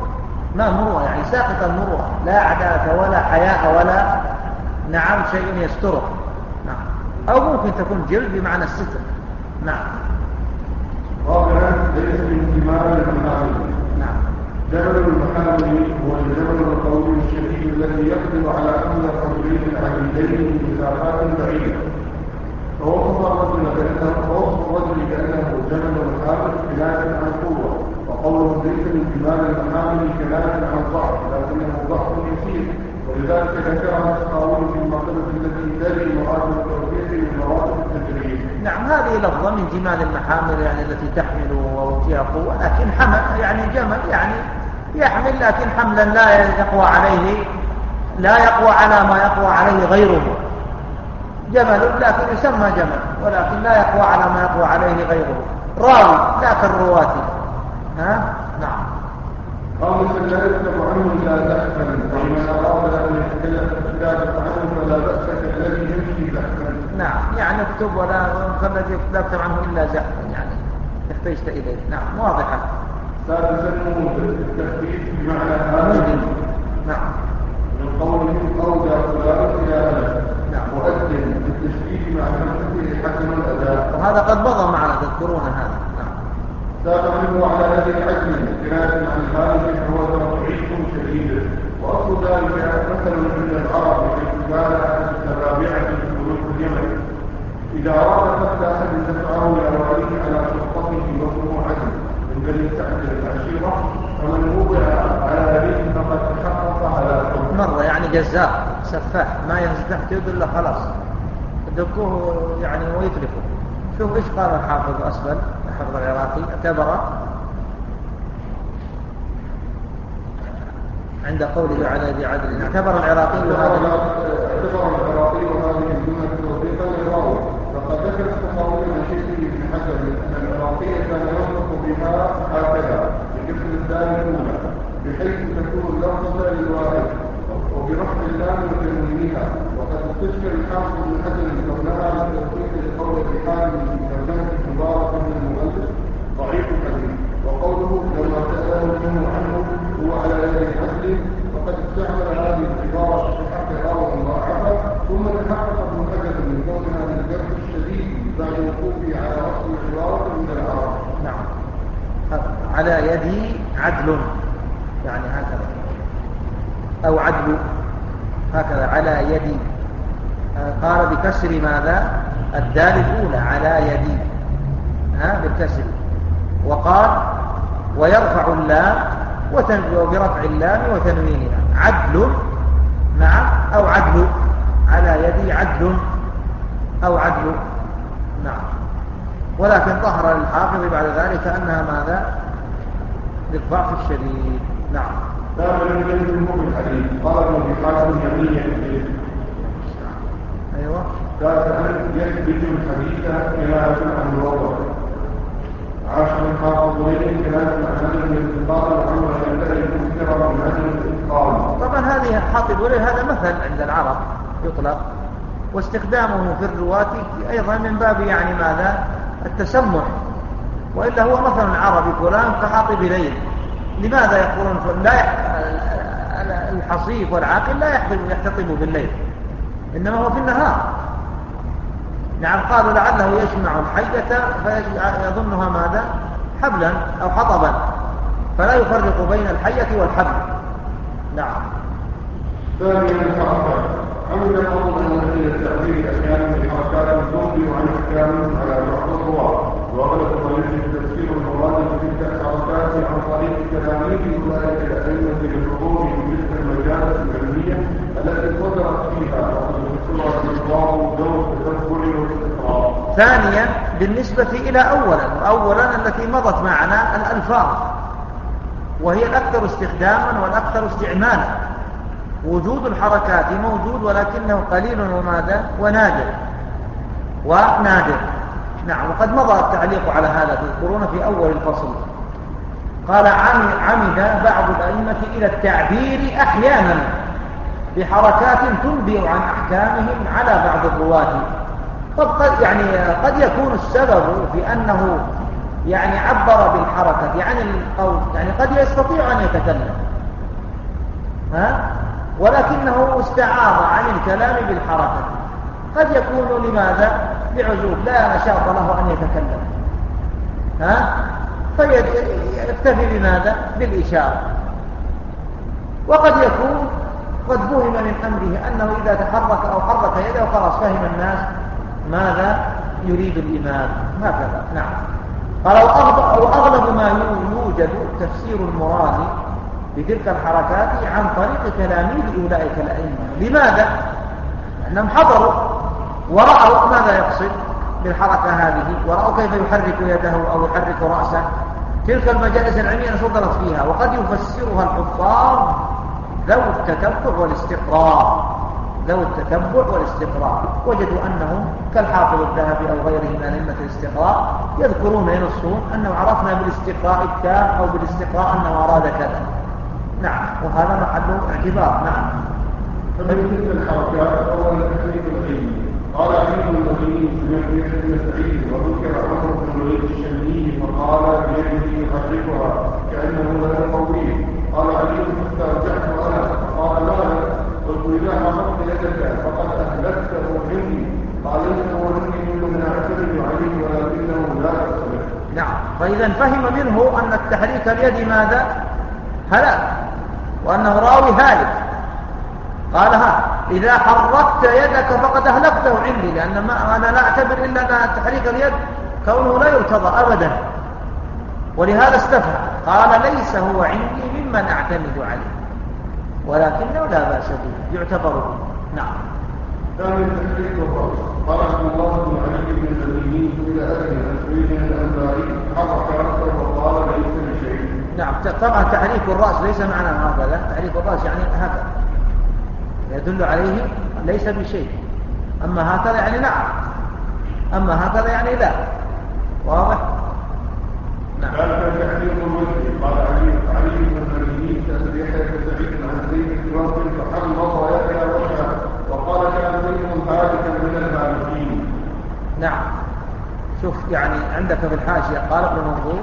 ما مروءة يعني ساقط المروءة، لا عدالة ولا حياء ولا نعم شيء يستره. نعم. أو ممكن تكون جلد بمعنى الستر. نعم. رابعا ليس من ثمار المحامل. نعم. جبل المحامل هو الجبل القوي الشديد الذي يقدر على أن الرجلين العديدين من مسافات بعيدة. فوصف الرجل بأنه جبل المحامل كناية عن قوة، وقوله ليس من ثمار المحامل كناية عن ضعف، لكنه ضعف يسير، ولذلك ذكرها السخاوي في المرتبة التي تلي مراتب التوفيق من مراتب التجريد. نعم. هذه لفظة من جمال المحامل يعني التي تحمل وفيها قوة، لكن حمل يعني جمل يعني يحمل، لكن حملا لا يقوى عليه، لا يقوى على ما يقوى عليه غيره. جمل لكن يسمى جمل، ولكن لا يقوى على ما يقوى عليه غيره. راوي لا كالرواة. نعم. خامسا لا يكتب عنه لا تحمل، ومن أراد أن يتكلم الكتاب عنه فلا بأس كالذي يمشي زحفا. نعم. يعني اكتب ولا الذي لا يكتب عنه إلا زحفا، يعني احتجت إليه. نعم. واضحة. سادسا التخفيف بمعنى هذا. نعم. من قولهم أودع فلان إلى هذا. نعم. مؤذن بالتشبيه مع نفسه حسن الأداء، وهذا قد مضى معنا تذكرون هذا. نعم. سابقه على هذه الحجم كناية عن الخالق هو توقيع شديد، وأصل ذلك مثل عند العرب باعتبار التابعة في ملوك اليمن إذا أراد قتل أحد دفعه لأواليه على سلطته واسمه عدل من بني سعد العشيرة، فمن وضع على هذه فقد تحقق على الحكم. مرة يعني جزاء سفاح ما ينزح إلا خلاص دكوه يعني ويتركه. شوف إيش قال الحافظ أسفل الحافظ العراقي عند قوله على ذي عدل. اعتبر العراقي وهذه الجملة توثيقا للراوي، فقد ذكر السخاوي عن شيخه ابن حجر أن العراقية كان ينطق بها هكذا بكسر الدال الأولى بحيث تكون لفظة للواحد وبرفع اللام وتنوينها، وقد استشكل الحافظ ابن حجر كونها للتوثيق لقول الرحال من ترجمة مبارك بن المؤلف ضعيف الحديث، وقوله لما سأله منه عنه هو على يد العدل، وقد استعمل هذه العبارة في حق الراوي المضاعفة، ثم تحقق ابن حجر من كونها من الجرح الشديد بعد وقوفه على رأس العبارة من العرب. نعم. على يدي عدل يعني هكذا، أو عدل هكذا على يدي. قال بكسر ماذا؟ الدال الأولى على يدي بالكسر. وقال ويرفع اللام وبرفع اللام وتنوينها عدل. نعم. أو عدل على يدي عدل أو عدل. نعم. ولكن ظهر للحافظ بعد ذلك أنها ماذا؟ للضعف الشديد. نعم. دائما يجب الحديث قال ابن حاتم يميا أيوة. كان يثبت الحديث كما عن الوضع. عاشر حافظ غيره كلام عن الانتقال وعمر ينتهي المذكر من عدم الانتقال. طبعا هذه حاطب وليه هذا مثل عند العرب يطلق، واستخدامه في الرواة أيضا من باب يعني ماذا؟ التسمح. وإلا هو مثل عربي فلان كحاطب ليل. لماذا يقولون لا الحصيف والعاقل لا يحتطب بالليل، إنما هو في النهار. نعم. قالوا لعله يجمع الحية فيظنها ماذا؟ حبلا أو حطبا، فلا يفرق بين الحية والحبل. نعم. ثانيا الحركات. عمد الله الذي يستعمل أحيانا بحركات تنبئ عن أحكام على بعض الرواة، وغلط طريق تفسير المراد بتلك الحركات عن طريق تلاميذ أولئك الأئمة للحضور بمثل المجالس العلمية التي صدرت فيها وقد ذكرها الإقرار دور التتبع والاستقرار. ثانيا بالنسبة إلى أولا التي مضت معنا الألفاظ، وهي الأكثر استخداما والأكثر استعمالا. وجود الحركات موجود ولكنه قليل وماذا؟ ونادر. نعم. وقد مضى التعليق على هذا تذكرون في أول الفصل. قال عمد بعض الأئمة إلى التعبير أحيانا بحركات تنبئ عن أحكامهم على بعض الرواة. قد يكون السبب في أنه يعني عبر بالحركة يعني القول، يعني قد يستطيع أن يتكلم ولكنه استعاض عن الكلام بالحركة. قد يكون لماذا؟ لعزوف لا نشاط له أن يتكلم، فيكتفي بماذا؟ بالإشارة. وقد يكون قد فهم من أمره أنه إذا تحرك أو حرك يده خلاص فهم الناس ماذا يريد الإمام، هكذا. نعم. قال وأغلب ما يوجد تفسير المراد بتلك الحركات عن طريق تلاميذ أولئك الأئمة. لماذا؟ لأنهم حضروا ورأوا ماذا يقصد بالحركة هذه، ورأوا كيف يحرك يده أو يحرك رأسه. تلك المجالس العلمية صدرت فيها، وقد يفسرها الحفاظ ذو التتبع والاستقراء. وجدوا أنهم كالحافظ الذهبي أو غيره من أئمة الاستقراء يذكرون ينصون أنه عرفنا بالاستقراء التام أو بالاستقراء أنه أراد كذا. نعم، وهذا محل اعتبار. نعم. فمن تلك الحركات أولا تحريك العلم. قال علي بن المديني سمعت يحيى بن سعيد وذكر عمر بن الوليد الشامي فقال بيده يحركها كأنه لا قوي. قال علي حتى رجعت أنا قال لا، قلت إذا حركت يدك فقد أهلكته عندي. قال إنه عندي ممن أعتمد عليه ولكنه لا أصبر. نعم. فإذا فهم منه أن التحريك اليد ماذا؟ هلاك، وأنه راوي هالك. قال إذا حركت يدك فقد أهلكته عندي، لأن أنا لا أعتبر إلا أن تحريك اليد كونه لا يرتضى أبدا، ولهذا استفهم. قال ليس هو عندي ممن أعتمد عليه، ولكنه لا بأس به، يعتبر به. نعم. ثاني تحريك الرأس. قال عبد الله بن علي بن المديني إلى أبي أسويد الأنباري حرك رأسه وقال ليس بشيء. نعم. طبعا تحريك الرأس ليس معنى هكذا، تحريك الرأس يعني هكذا يدل عليه ليس بشيء. أما هكذا يعني نعم، أما هكذا يعني لا. واضح؟ نعم. قال تحريك الوجه. قال علي بن المديني سأل يحيى بن سعيد عن زيد بن رجل فحمض يحيى وجهه وقال كان زيد هالكا من الهالكين. نعم. شوف يعني عندك في الحاشية قال ابن منظور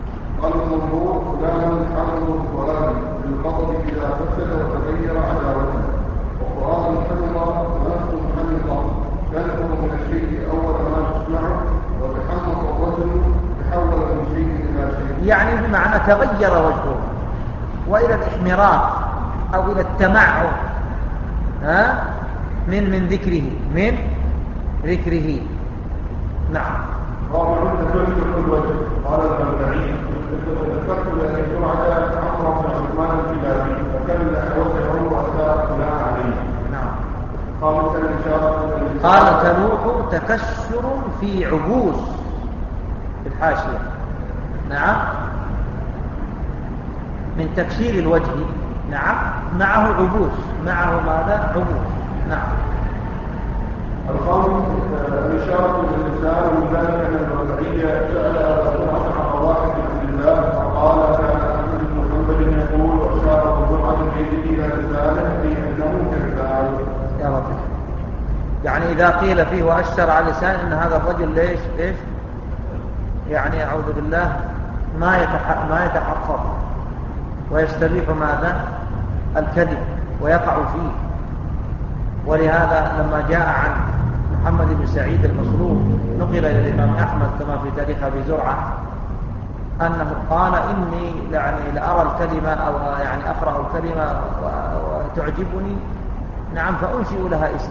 فلان حمل فلان بالغضب إذا فسد وتغير على وجهه، وقرآن حمض ونفس حمض تنفر من الشيء أول ما تسمعه، وبحمض الرجل تحول من شيء إلى شيء. يعني بمعنى تغير وجهه وإلى الإحمرار أو إلى التمعن من ذكره. نعم. رابع تفلسف الوجه. قال البلدعي ذكرت لأن سرعة عمر بن عثمان الكلابي فكلم وجهه وأثار لا عليه. نعم. خامسا الإشارة. قال تلوح تكشر في عبوس في الحاشية. نعم. من تكشير الوجه. نعم. معه عبوس، معه ماذا؟ عبوس. نعم. الخامس الإشارة للإنسان، ومن ذلك أن الربيعية سأل رسول واحد بن الله فقال كان أحمد بن محمد يقول وأشار بضعة بيده إلى لسانه في أنه كذاب. يا رب. يعني إذا قيل فيه وأشر على لسان إن هذا الرجل ليش يعني أعوذ بالله ما يتحفظ ويستبيح ماذا؟ الكذب ويقع فيه. ولهذا لما جاء عن محمد بن سعيد المصروف نقل إلى الإمام أحمد كما في تاريخ أبي زرعة أنه قال إني يعني لأرى الكلمة أو يعني أقرأ الكلمة وتعجبني. نعم. فأنشئ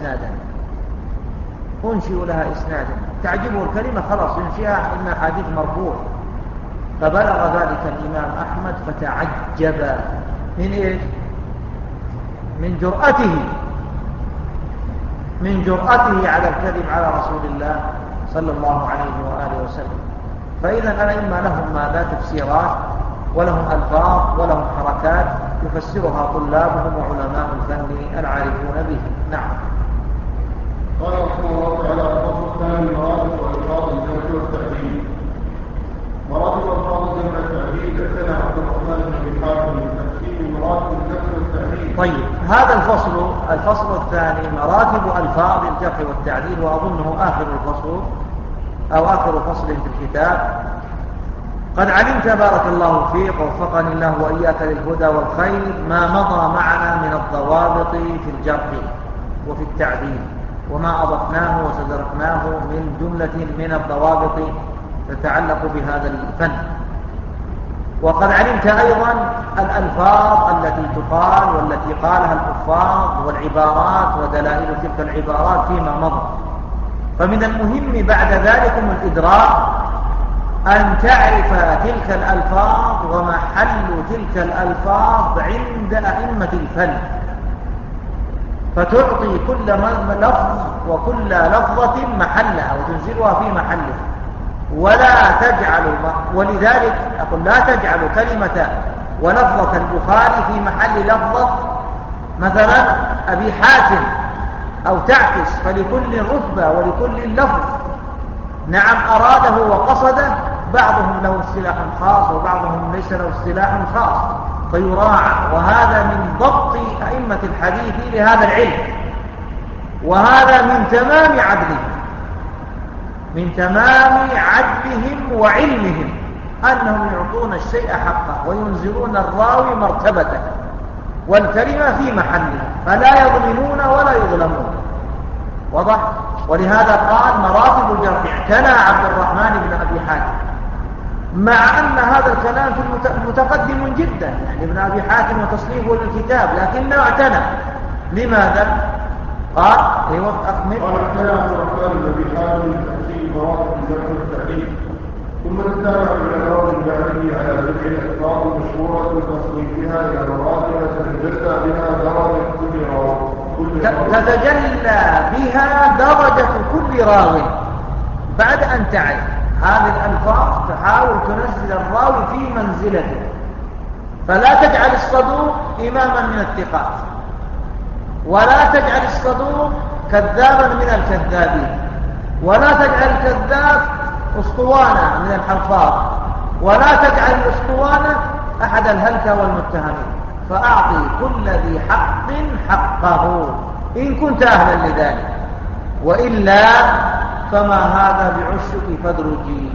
لها إسنادا تعجبه الكلمة خلاص ينشئها إن حديث مرفوع. فبلغ ذلك الإمام أحمد فتعجب من إيش؟ من جرأته على الكذب على رسول الله صلى الله عليه وآله وسلم. فإذا الأئمة لهم ماذا؟ تفسيرات ولهم ألفاظ ولهم حركات يفسرها طلابهم وعلماء الفن العارفون به. نعم. قال رحمه الله تعالى الفصل الثاني مراتب والألفاظ الجمع والتعديل. مراتب الألفاظ الجمع والتعديل أثنى عبد الرحمن بن حاتم تفسير مراتب الجمع والتعديل. طيب هذا الفصل الثاني مراتب ألفاظ الجمع والتعديل، وأظنه آخر الفصل أو آخر فصل في الكتاب. قد علمت بارك الله فيك ووفقني الله وإياك للهدى والخير ما مضى معنا من الضوابط في الجرح وفي التعديل، وما أضفناه وتدركناه من جملة من الضوابط تتعلق بهذا الفن. وقد علمت أيضا الألفاظ التي تقال والتي قالها الحفاظ والعبارات ودلائل تلك العبارات فيما مضى. فمن المهم بعد ذلكم الإدراك، أن تعرف تلك الألفاظ ومحل تلك الألفاظ عند أئمة الفن، فتعطي كل لفظ وكل لفظة محلها وتنزلها في محلها، ولا تجعل، ولذلك أقول لا تجعل كلمة ولفظة البخاري في محل لفظة مثلا أبي حاتم أو تعكس، فلكل رتبة ولكل لفظ نعم أراده وقصده، بعضهم له اصطلاح خاص وبعضهم ليس له اصطلاح خاص، فيراعى. وهذا من ضبط أئمة الحديث لهذا العلم، وهذا من تمام عدلهم، من تمام عدلهم وعلمهم، أنهم يعطون الشيء حقه وينزلون الراوي مرتبته والكلمة في محلها، فلا يظلمون ولا يظلمون. وضح؟ ولهذا قال مراتب الجرح اعتنى عبد الرحمن بن أبي حاتم، مع أن هذا الكلام في متقدم جدا، يعني ابن أبي حاتم وتصنيفه للكتاب، لكنه اعتنى. لماذا؟ قال أكمل. قال اعتنى عبد الرحمن بن أبي حاتم تحصيل مراتب الجرح والتعديل، ثم تتابع العلماء من بعده على ذكر الأسباب المشهورة وتصنيفها إلى مراتب تتجلى بها درجة كل راوي، تتجلى بها درجة كل راوي. بعد أن تعرف هذه الألفاظ تحاول تنزل الراوي في منزلته، فلا تجعل الصدوق إماما من الثقات، ولا تجعل الصدوق كذابا من الكذابين، ولا تجعل الكذاب أسطوانة من الحفاظ، ولا تجعل الأسطوانة أحد الهلكة والمتهمين، فأعطي كل ذي حق حقه إن كنت أهلا لذلك، وإلا فما هذا بعشق فادرجي.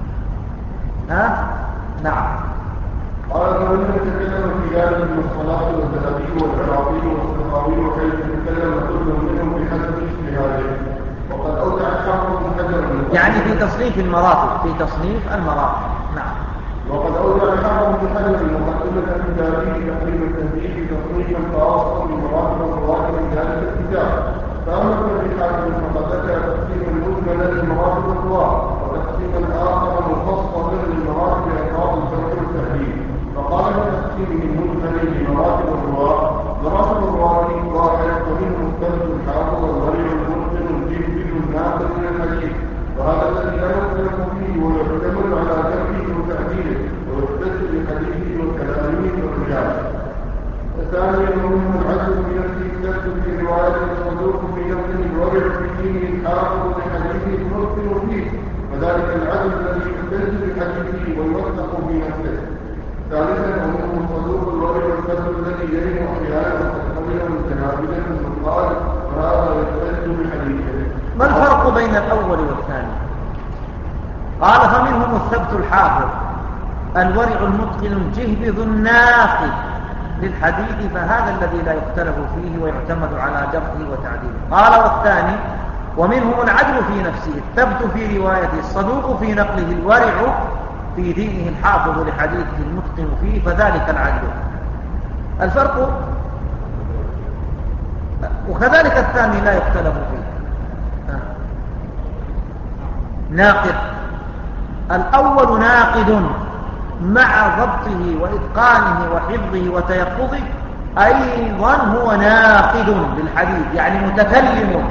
نعم. قال فمن يتكلم في ذلك المصطلحات والذهبي والعراقي والسخاوي وكيف يتكلم كل منهم بحسب اجتهاده، وقد أودع الحافظ بن حجر يعني في تصنيف المراتب، في تصنيف المراتب. نعم. وقد أودع الحافظ بن حجر المقدمة في تاريخ تقريب التهذيب تصنيفا خاصا بمراتب الرواة من ذلك الكتاب. فأما ابن حاتم فقد ذكر تقسيما مجملا لمراتب الرواة، وتقسيما آخر مفصلا لمراتب ألفاظ الجرح والتهذيب. فقال في تقسيمه المجمل لمراتب الرواة: مراتب الرواة واحد، ومنهم الثبت الحافظ الورع المتقن الجيد الناقل من الحديث، وهذا الذي لا يختلف فيه ويعتمد على جرحه وتعديله، ويحتج بحديثه وكلامه والرجال. ثانيا ومنهم العدل في نفسه الثبت في رواية الصدوق في نفسه الورع في دينه الحافظ لحديثه المتقن فيه، وذلك العدل الذي يحتج بحديثه ويوثق في نفسه. ثالثا ومنهم الصدوق الورع الثبت الذي يرم أحيانا وتحمله متنابلا المقال، وهذا يحتج بحديثه. ما الفرق بين الأول والثاني؟ قال فمنهم الثبت الحافظ الورع المتقن الجهبذ الناقد للحديث، فهذا الذي لا يختلف فيه ويعتمد على جرحه وتعديله. قال والثاني ومنهم العدل في نفسه الثبت في روايته الصدوق في نقله الورع في دينه الحافظ لحديثه المتقن فيه، فذلك العدل. الفرق وكذلك الثاني لا يختلف فيه. ناقد الأول ناقد مع ضبطه وإتقانه وحفظه وتيقظه، أيضا هو ناقد للحديث، يعني متكلم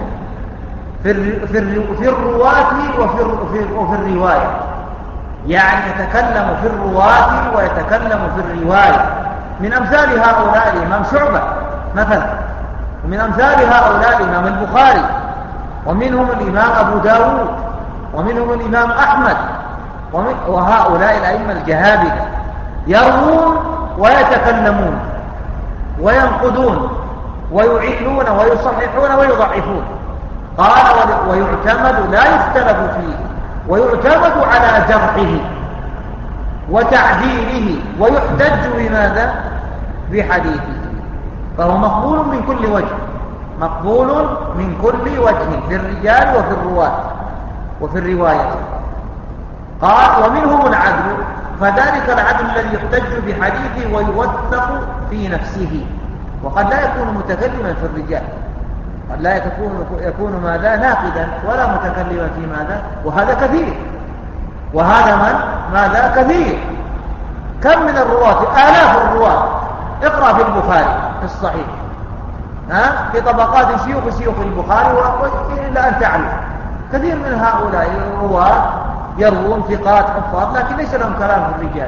في الرواة وفي الرواية، يعني يتكلم في الرواة ويتكلم في الرواية. من أمثال هؤلاء الإمام شعبة مثلا، ومن أمثال هؤلاء الإمام البخاري، ومنهم الإمام أبو داود، ومنهم الإمام أحمد، وهؤلاء الأئمة الجهابذة يروون ويتكلمون وينقدون ويعلون ويصححون ويضعفون. قال ويعتمد لا يختلف فيه، ويعتمد على جرحه وتعديله ويحتج بماذا؟ بحديثه، فهو مقبول من كل وجه، مقبول من كل وجه في الرجال وفي الرواة وفي الرواية. قال ومنهم العدل، فذلك العدل الذي يحتج بحديثه ويوثق في نفسه، وقد لا يكون متكلما في الرجال، قد لا يكون ماذا؟ ناقدا ولا متكلما في ماذا، وهذا كثير، وهذا ماذا؟ كثير. كم من الرواة؟ آلاف الرواة. اقرأ في البخاري في الصحيح في طبقات شيوخ البخاري إلى أن تعلم، كثير من هؤلاء الرواة يروون ثقات حفاظ، لكن ليس لهم كلام في الرجال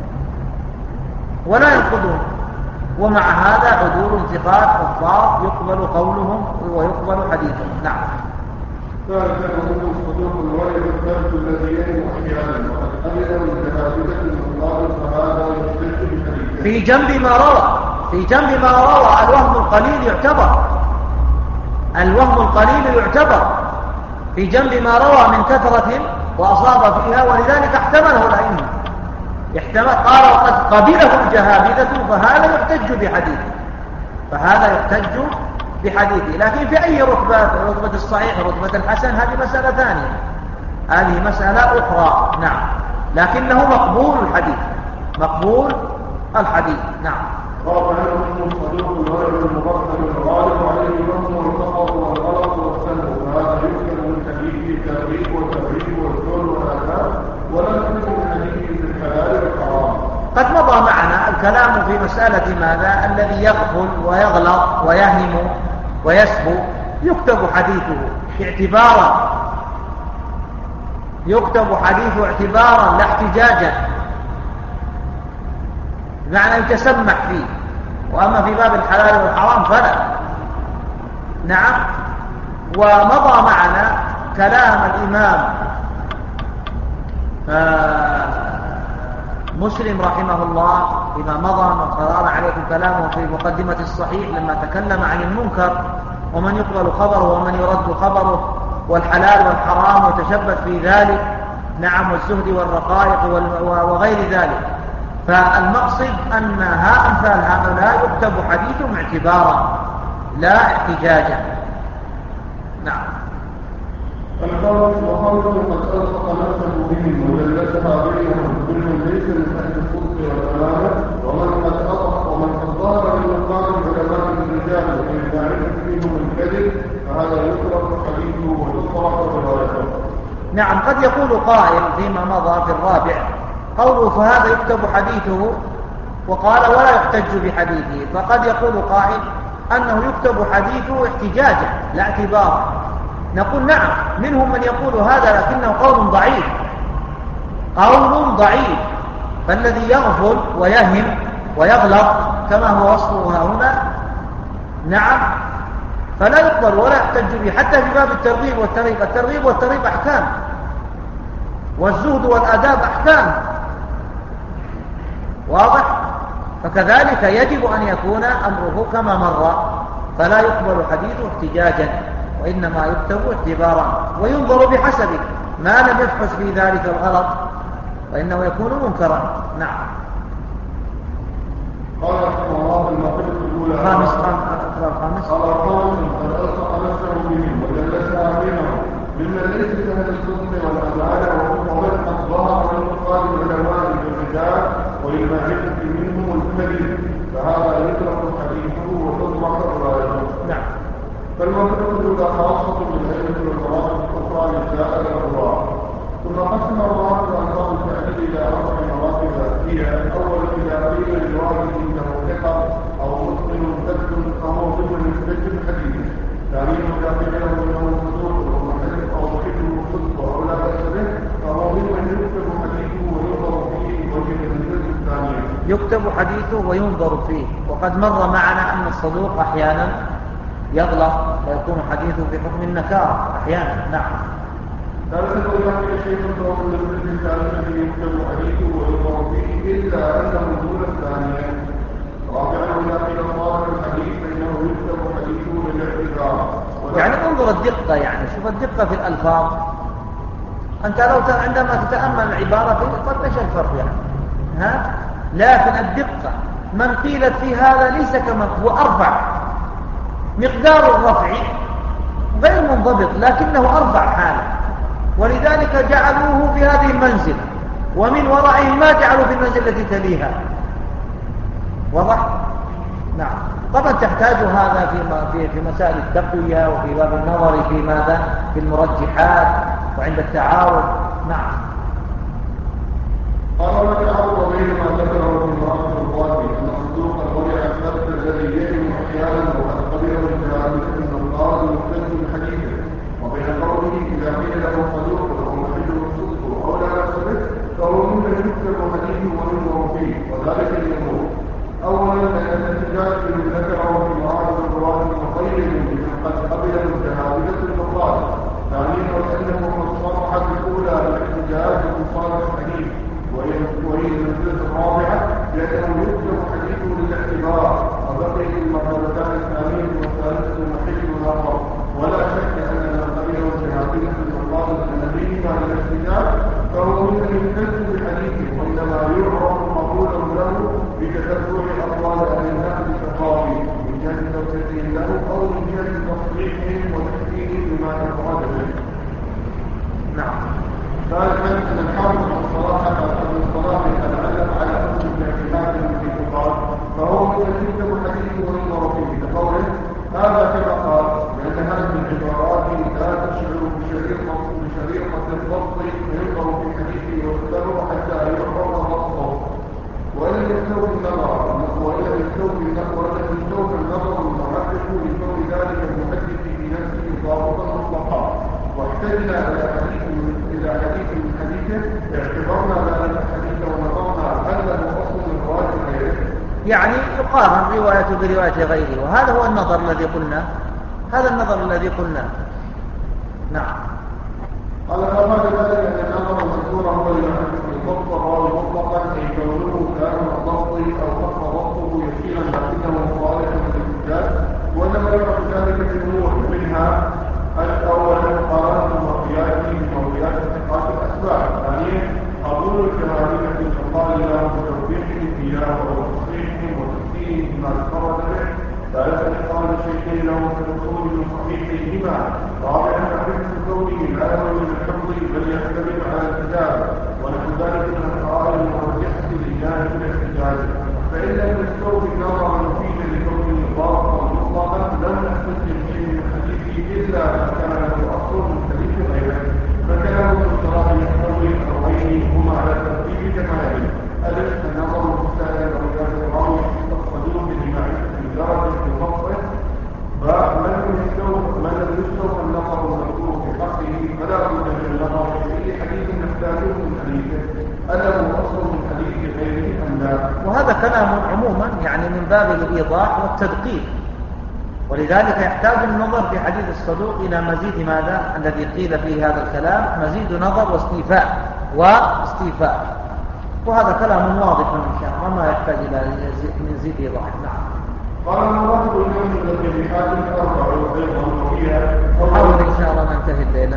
ولا ينقضون، ومع هذا عدول ثقات حفاظ يقبل قولهم ويقبل حديثهم. نعم. ثالثا وهو الصدوق الولد الثالث الذي يلم احيانا وقد قبله الجهابذة المطلق، فهذا يحتج بحديثه في جنب ما روى. الوهم القليل يعتبر في جنب ما روى من كثرة وأصاب فيها، ولذلك احتمله الأئمة، قال وقد قبله الجهابذة، فهذا يحتج بحديثه. لكن في أي رتبة الصحيح، رتبة الحسن، هذه مسألة ثانية، هذه مسألة أخرى. نعم، لكنه مقبول الحديث. نعم. رابعا وهو الصدوق الولد المبطل الغالب عليه الوهم والخطأ والغلط والسهو، وهذا يمكن من حديث التغريب والتبريد والذل والآثام، ولا يمكن من حديث الحلال والحرام. قد مضى معنا الكلام في مسألة ماذا؟ الذي يغفل ويغلط ويهم ويسهو يكتب حديثه اعتبارا لا احتجاجا، بمعنى يتسمح فيه، وأما في باب الحلال والحرام فلا. نعم. ومضى معنا كلام الإمام مسلم رحمه الله فيما مضى، وقرأنا عليكم كلامه في مقدمة الصحيح لما تكلم عن المنكر ومن يقبل خبره ومن يرد خبره والحلال والحرام، وتشبث في ذلك. نعم، والزهد والرقائق وغير ذلك. فالمقصد أن أمثال هؤلاء يكتب حديثهم اعتبارا لا احتجاجا. نعم. الخامس وخامس قد ألصق نفسه بهم ودلسها بينهم كل ليس من أهل الصدق والأمانة، ومن قد ظهر من مقام علماء الرجال وإن تعرف فيهم الكذب، فهذا يترك حديثه ويصرح روايته. نعم. قد يقول قائل فيما مضى في الرابع قوله فهذا يكتب حديثه، وقال ولا يحتج بحديثه، فقد يقول قائل أنه يكتب حديثه احتجاجا لا اعتبارا. نقول نعم، منهم من يقول هذا، لكنه قول ضعيف، فالذي يغفل ويهم ويغلط كما هو وصفه هنا نعم فلا يقبل ولا يحتج به، حتى في باب الترغيب والترهيب. الترغيب والترهيب أحكام، والزهد والآداب أحكام، واضح؟ فكذلك يجب أن يكون أمره كما مر، فلا يقبل حديثه احتجاجا، وإنما يكتب اعتبارا، وينظر بحسبه، ما لم يبحث في ذلك الغلط فإنه يكون منكرا. نعم. قال رحمه الله المقولة الأولى الخامس قال الخامس قد ألصق نفسه بهم ودلسها بينهم ممن ليس كهذا الصدق والأمانة، ومن قد ظهر من مقال العلماء بالرجال وللمعرفة منهم الكذب، فهذا يترك حديثه وتطلق روايته. نعم. فالمنطقة الأولى خاصة بالعلم والمراتب الأخرى لسائر الرواة. ثم قسم الله أنصار التعديل إلى 4 مراتب هي: أول إذا قيل للواحد إنه ثقة أو مسلم ثبت فهو ضمن مسجد الحديث. ثانيا إذا قيل له إنه صدوق أو محدث أو ضعيفه صدق أو لا بأس به فهو ضمن يكتب حديثه وينظر فيه وجه المسجد الثانية. يكتب حديثه وينظر فيه. وقد مر معنا أن الصدوق أحيانا يغلط ويكون حديثه في حكم النكارة أحيانا. نعم. ثالثا إذا قيل شيء فهو من المسجد الذي يكتب حديثه وينظر فيه إلا أنه دون الثانية. رابعا إذا قيل صار الحديث فإنه يكتب حديثه للاعتبار. يعني انظر الدقة، يعني شوف الدقة في الألفاظ. أنت لو عندما تتأمل العبارة قد تشى الفرق، يعني لكن الدقة من قيلت في هذا ليس كما هو أربع، مقدار الرفع غير منضبط لكنه أربع حالة، ولذلك جعلوه في هذه المنزلة، ومن ورائهم ما جعلوا في المنزلة التي تليها. واضح؟ نعم. طبعا تحتاج هذا في مسائل التقوية وفي باب النظر في ماذا؟ في المرجحات وعند التعارض. نعم. قال وتعارض بين ما ذكره في المرأة الظاهر أن الصدوق الورع الثبت الذي يجب أحيانا وقد قبله الجهاد من القاضي مختلف بحديثه، وبين قوله إذا قيل له صدوق وهو محل الصدق أو لا يصدق فهو ممن يكتب حديثه وينظر فيه، وذلك الأمور. أولا لأن الاحتجاج بمن ذكره في معارض الرواة مقيد بمن قد قبله الجهادة المقال. ثانيا وأنه قد صرح بالأولى بالاحتجاج بمصالح الحديث، وهي المنزلة الرابعة لأنه يكتب حديثه للاعتبار، وبقي المرتبتان الثانية والثالثة محل الآخر. ولا شك أن من قبله الجهادة المقال الذين على الاحتجاج فهو ممن يمتد بحديثه، وإنما يعرف قبوله له بتتبع أقوال أهل النقد الثقافي من جهة توثيقهم له أو من جهة تصريحهم وتحكيمهم بما يفرد به. نعم. ثالثا أن الحافظ الصلاح قد علق على أصل الاعتماد في الفقهاء فهو ممن يكتب حديثه وينظر فيه بقوله هذا كما قال، لأن هذه العبارات لا تشعر بشريطة الضبط فينظر في حديثه ويختبر حتى يحفظ ضبطه، وإن يستوي النظر المحقق لكون ذلك المحدث في نفسه ضابطا مطلقا، واحتجنا إلى حديث من حديثه اعتبرنا ذلك الحديث ونظرنا هل له أصل من رواية غيره. يعني يقارن روايته برواية غيره، وهذا هو النظر الذي قلنا، هذا النظر الذي قلنا. نعم. قال فما ذلك أن النظر المذكور هو الضبط الراوي مطلقا، أي كونه كان ضبطي أو خف ضبطه يسيرا لكنه مخالفا للحجاج، وإنما يعرف ذلك بالأمور منها الأول مقارنة مرضياته بمرضيات ثقات الأسباب. ثانيا قبول الجهادية المقال لهم بتوفيقهم إياه وتصحيحهم وتفسيرهم بما تفرد به. ثالثا إقامة الشيخين لهم في الوصول من صحيحيهما. رابعا حفظ كونه لا يروي من الحفظ بل يعتمد على الكتاب، ونحو ذلك من القرائن المرجحة لله من الاحتجاج. فإن لم يستوفي النظر مفيدا لكونه ضابطا مطلقا لم نستسلم شيء من حديثه إلا ما كان له أصل من حديث غيره، فكلامه الصراحة يحتوي الأمرين هما على الترتيب كما يلي: ألف النظر المستهل ورجال الراوي الصدوق لمعرفة درجة الضبط، من لم يستوفى النظر المذكور في حقه فلا بد من النظر في حديث نحتاجه من حديثه أله أصل من حديث غيره أم لا. وهذا كلام عموما يعني من باب الإيضاح والتدقيق، ولذلك يحتاج النظر في حديث الصدوق إلى مزيد ماذا الذي قيل فيه هذا الكلام، مزيد نظر واستيفاء، وهذا كلام واضح إن شاء الله ما يحتاج إلى مزيد إيضاح. نعم. قال المراتب اليوم الذي بحاجة أربع أيضا وهي نحاول إن شاء الله ننتهي الليلة.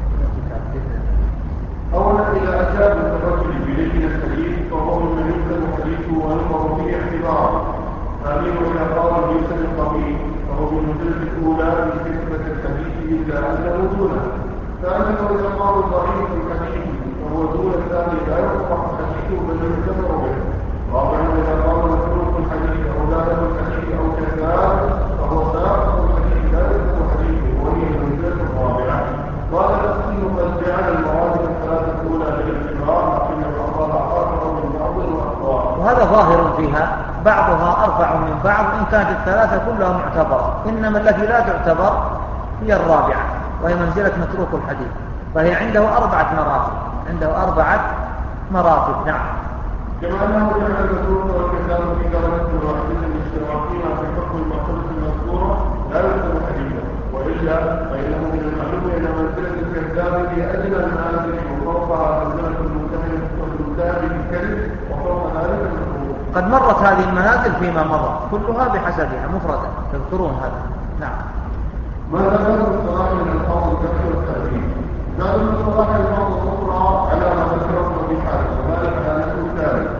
أولا إذا أجاب الرجل بلجنة الحديث فهو من يكتب حديثه وينظر فيه اعتبارا. ثانيا إذا قال بيسر الطبيب فهو من المنزلة الأولى من كتبة الحديث إلا أنه دونه. ثالثا إذا قال ضعيف الحديث فهو دون الثاني لا يصبح حديثه بل يعتبر به. رابعا إذا قال متروك الحديث أو لا له الحديث أو كذاب فهو ساقط الحديث لا يصبح حديثه، وهي المنزلة الرابعة. قال الأصل قد جعل المواد الثلاثة الأولى للاعتبار، لكن الأفضل أعطاه من بعض وأخطاء، وهذا ظاهر فيها، بعضها أرفع من بعض إن كانت الثلاثة كلها معتبرة، إنما التي لا تعتبر هي الرابعة وهي منزلة متروك الحديث، فهي عنده 4 مراتب. نعم. كما أنه جعل المتروك والكتاب في درجة واحدة الاشتراكين في حكم المرتبة المذكورة لا يكتب حديثا، وإلا فإنه من المعلوم أن منزلة الكذاب هي أدنى المنازل وفوقها منزلة المتهم بالكذب وفوق ذلك المتروك. قد مرت هذه المنازل فيما مضى كلها بحسبها مفردة، تذكرون هذا. نعم. ماذا كان الصلاح من الفاظ الكفر والتأثير؟ زاد الصلاح الفاظ الأخرى على ما ذكره في حاله، وذلك على نفسه الثالث.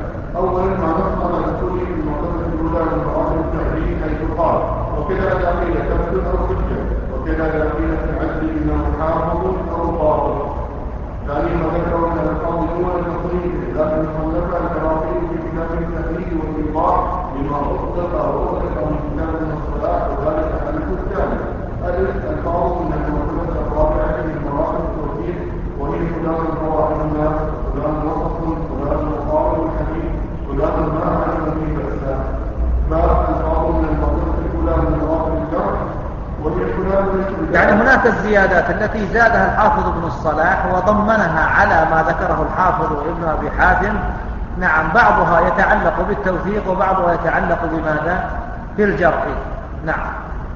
أولا ما نص على دخوله في المرتبة الأولى من مراتب التعليم حيث قال وكذا إذا قيل ثبت أو حجة وكذا إذا قيل في العدل إنه حافظ أو باطل. ثانيا ما ذكروا من الألفاظ الأولى التصريح لكن المصنف الكرافي في كتاب التهذيب والإيضاح لما أطلق أو أطلق من كتاب من الصلاة وذلك الحديث الثاني. الألفاظ من المرتبة الرابعة من مراتب التوحيد وهي فلان الفواحد الناس فلان وسط فلان مقابل الحديث فلان ما علم به بأسا. باب الألفاظ من المرتبة الأولى من مراتب الجرح وهي فلان يعني هناك الزيادات التي زادها الحافظ ابن الصلاح وضمنها على ما ذكره الحافظ ابن أبي حاتم. نعم بعضها يتعلق بالتوثيق وبعضها يتعلق بماذا؟ بالجرح. نعم.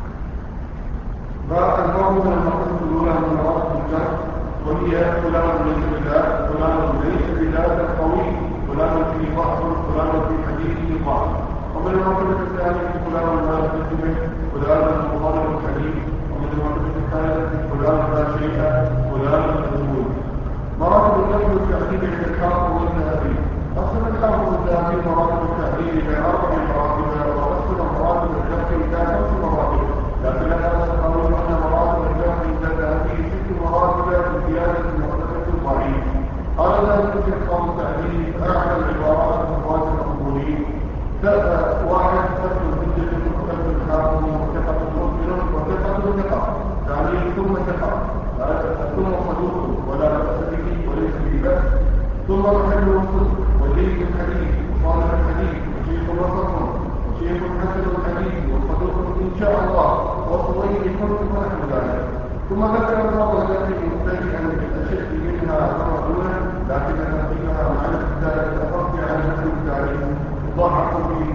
باب الألفاظ من المرتبة الأولى من مراتب الجرح وهي فلان ليس بذات فلان ليس بذات القوي فلان فيه ضعف فلان في حديثه ضعف. ومن المرتبة الثانية فلان لا يستجمع فلان مضطرب الحديث. ومن المرتبة الثالثة فلان لا شيء فلان مجهول. مراتب الجرح والتعديل عند الحافظ والذهبي. قسم الحافظ الذهبي مراتب التعديل إلى 4 مراتب وقسم مراتب الجرح إلى 5 مراتب. لكن هذا القانون أن مراتب الجرح عند الذهبي 6 مراتب بزيادة المرتبة الضعيف. قال ذلك في إحكام التعديل أعلى العبارات الرواة المقبولين. واحد ثبت الحجة مختلف الحاكم وثقة مؤمن وثقة ثقة. ثانيا ثم ثقة ثم صدوق ولا بأس به وليس به بأس. ثم محل الصدق وليس الحديث وصالح الحديث وشيخ وسط وشيخ حسن الحديث وصدوق إن شاء الله وصويه فرق ونحو ذلك. ثم ذكر البعض التي مبتدئا بالأشد منها فرعون لكن ترتيبها مع الابتداء الأفضل على نفس التاريخ يضاعف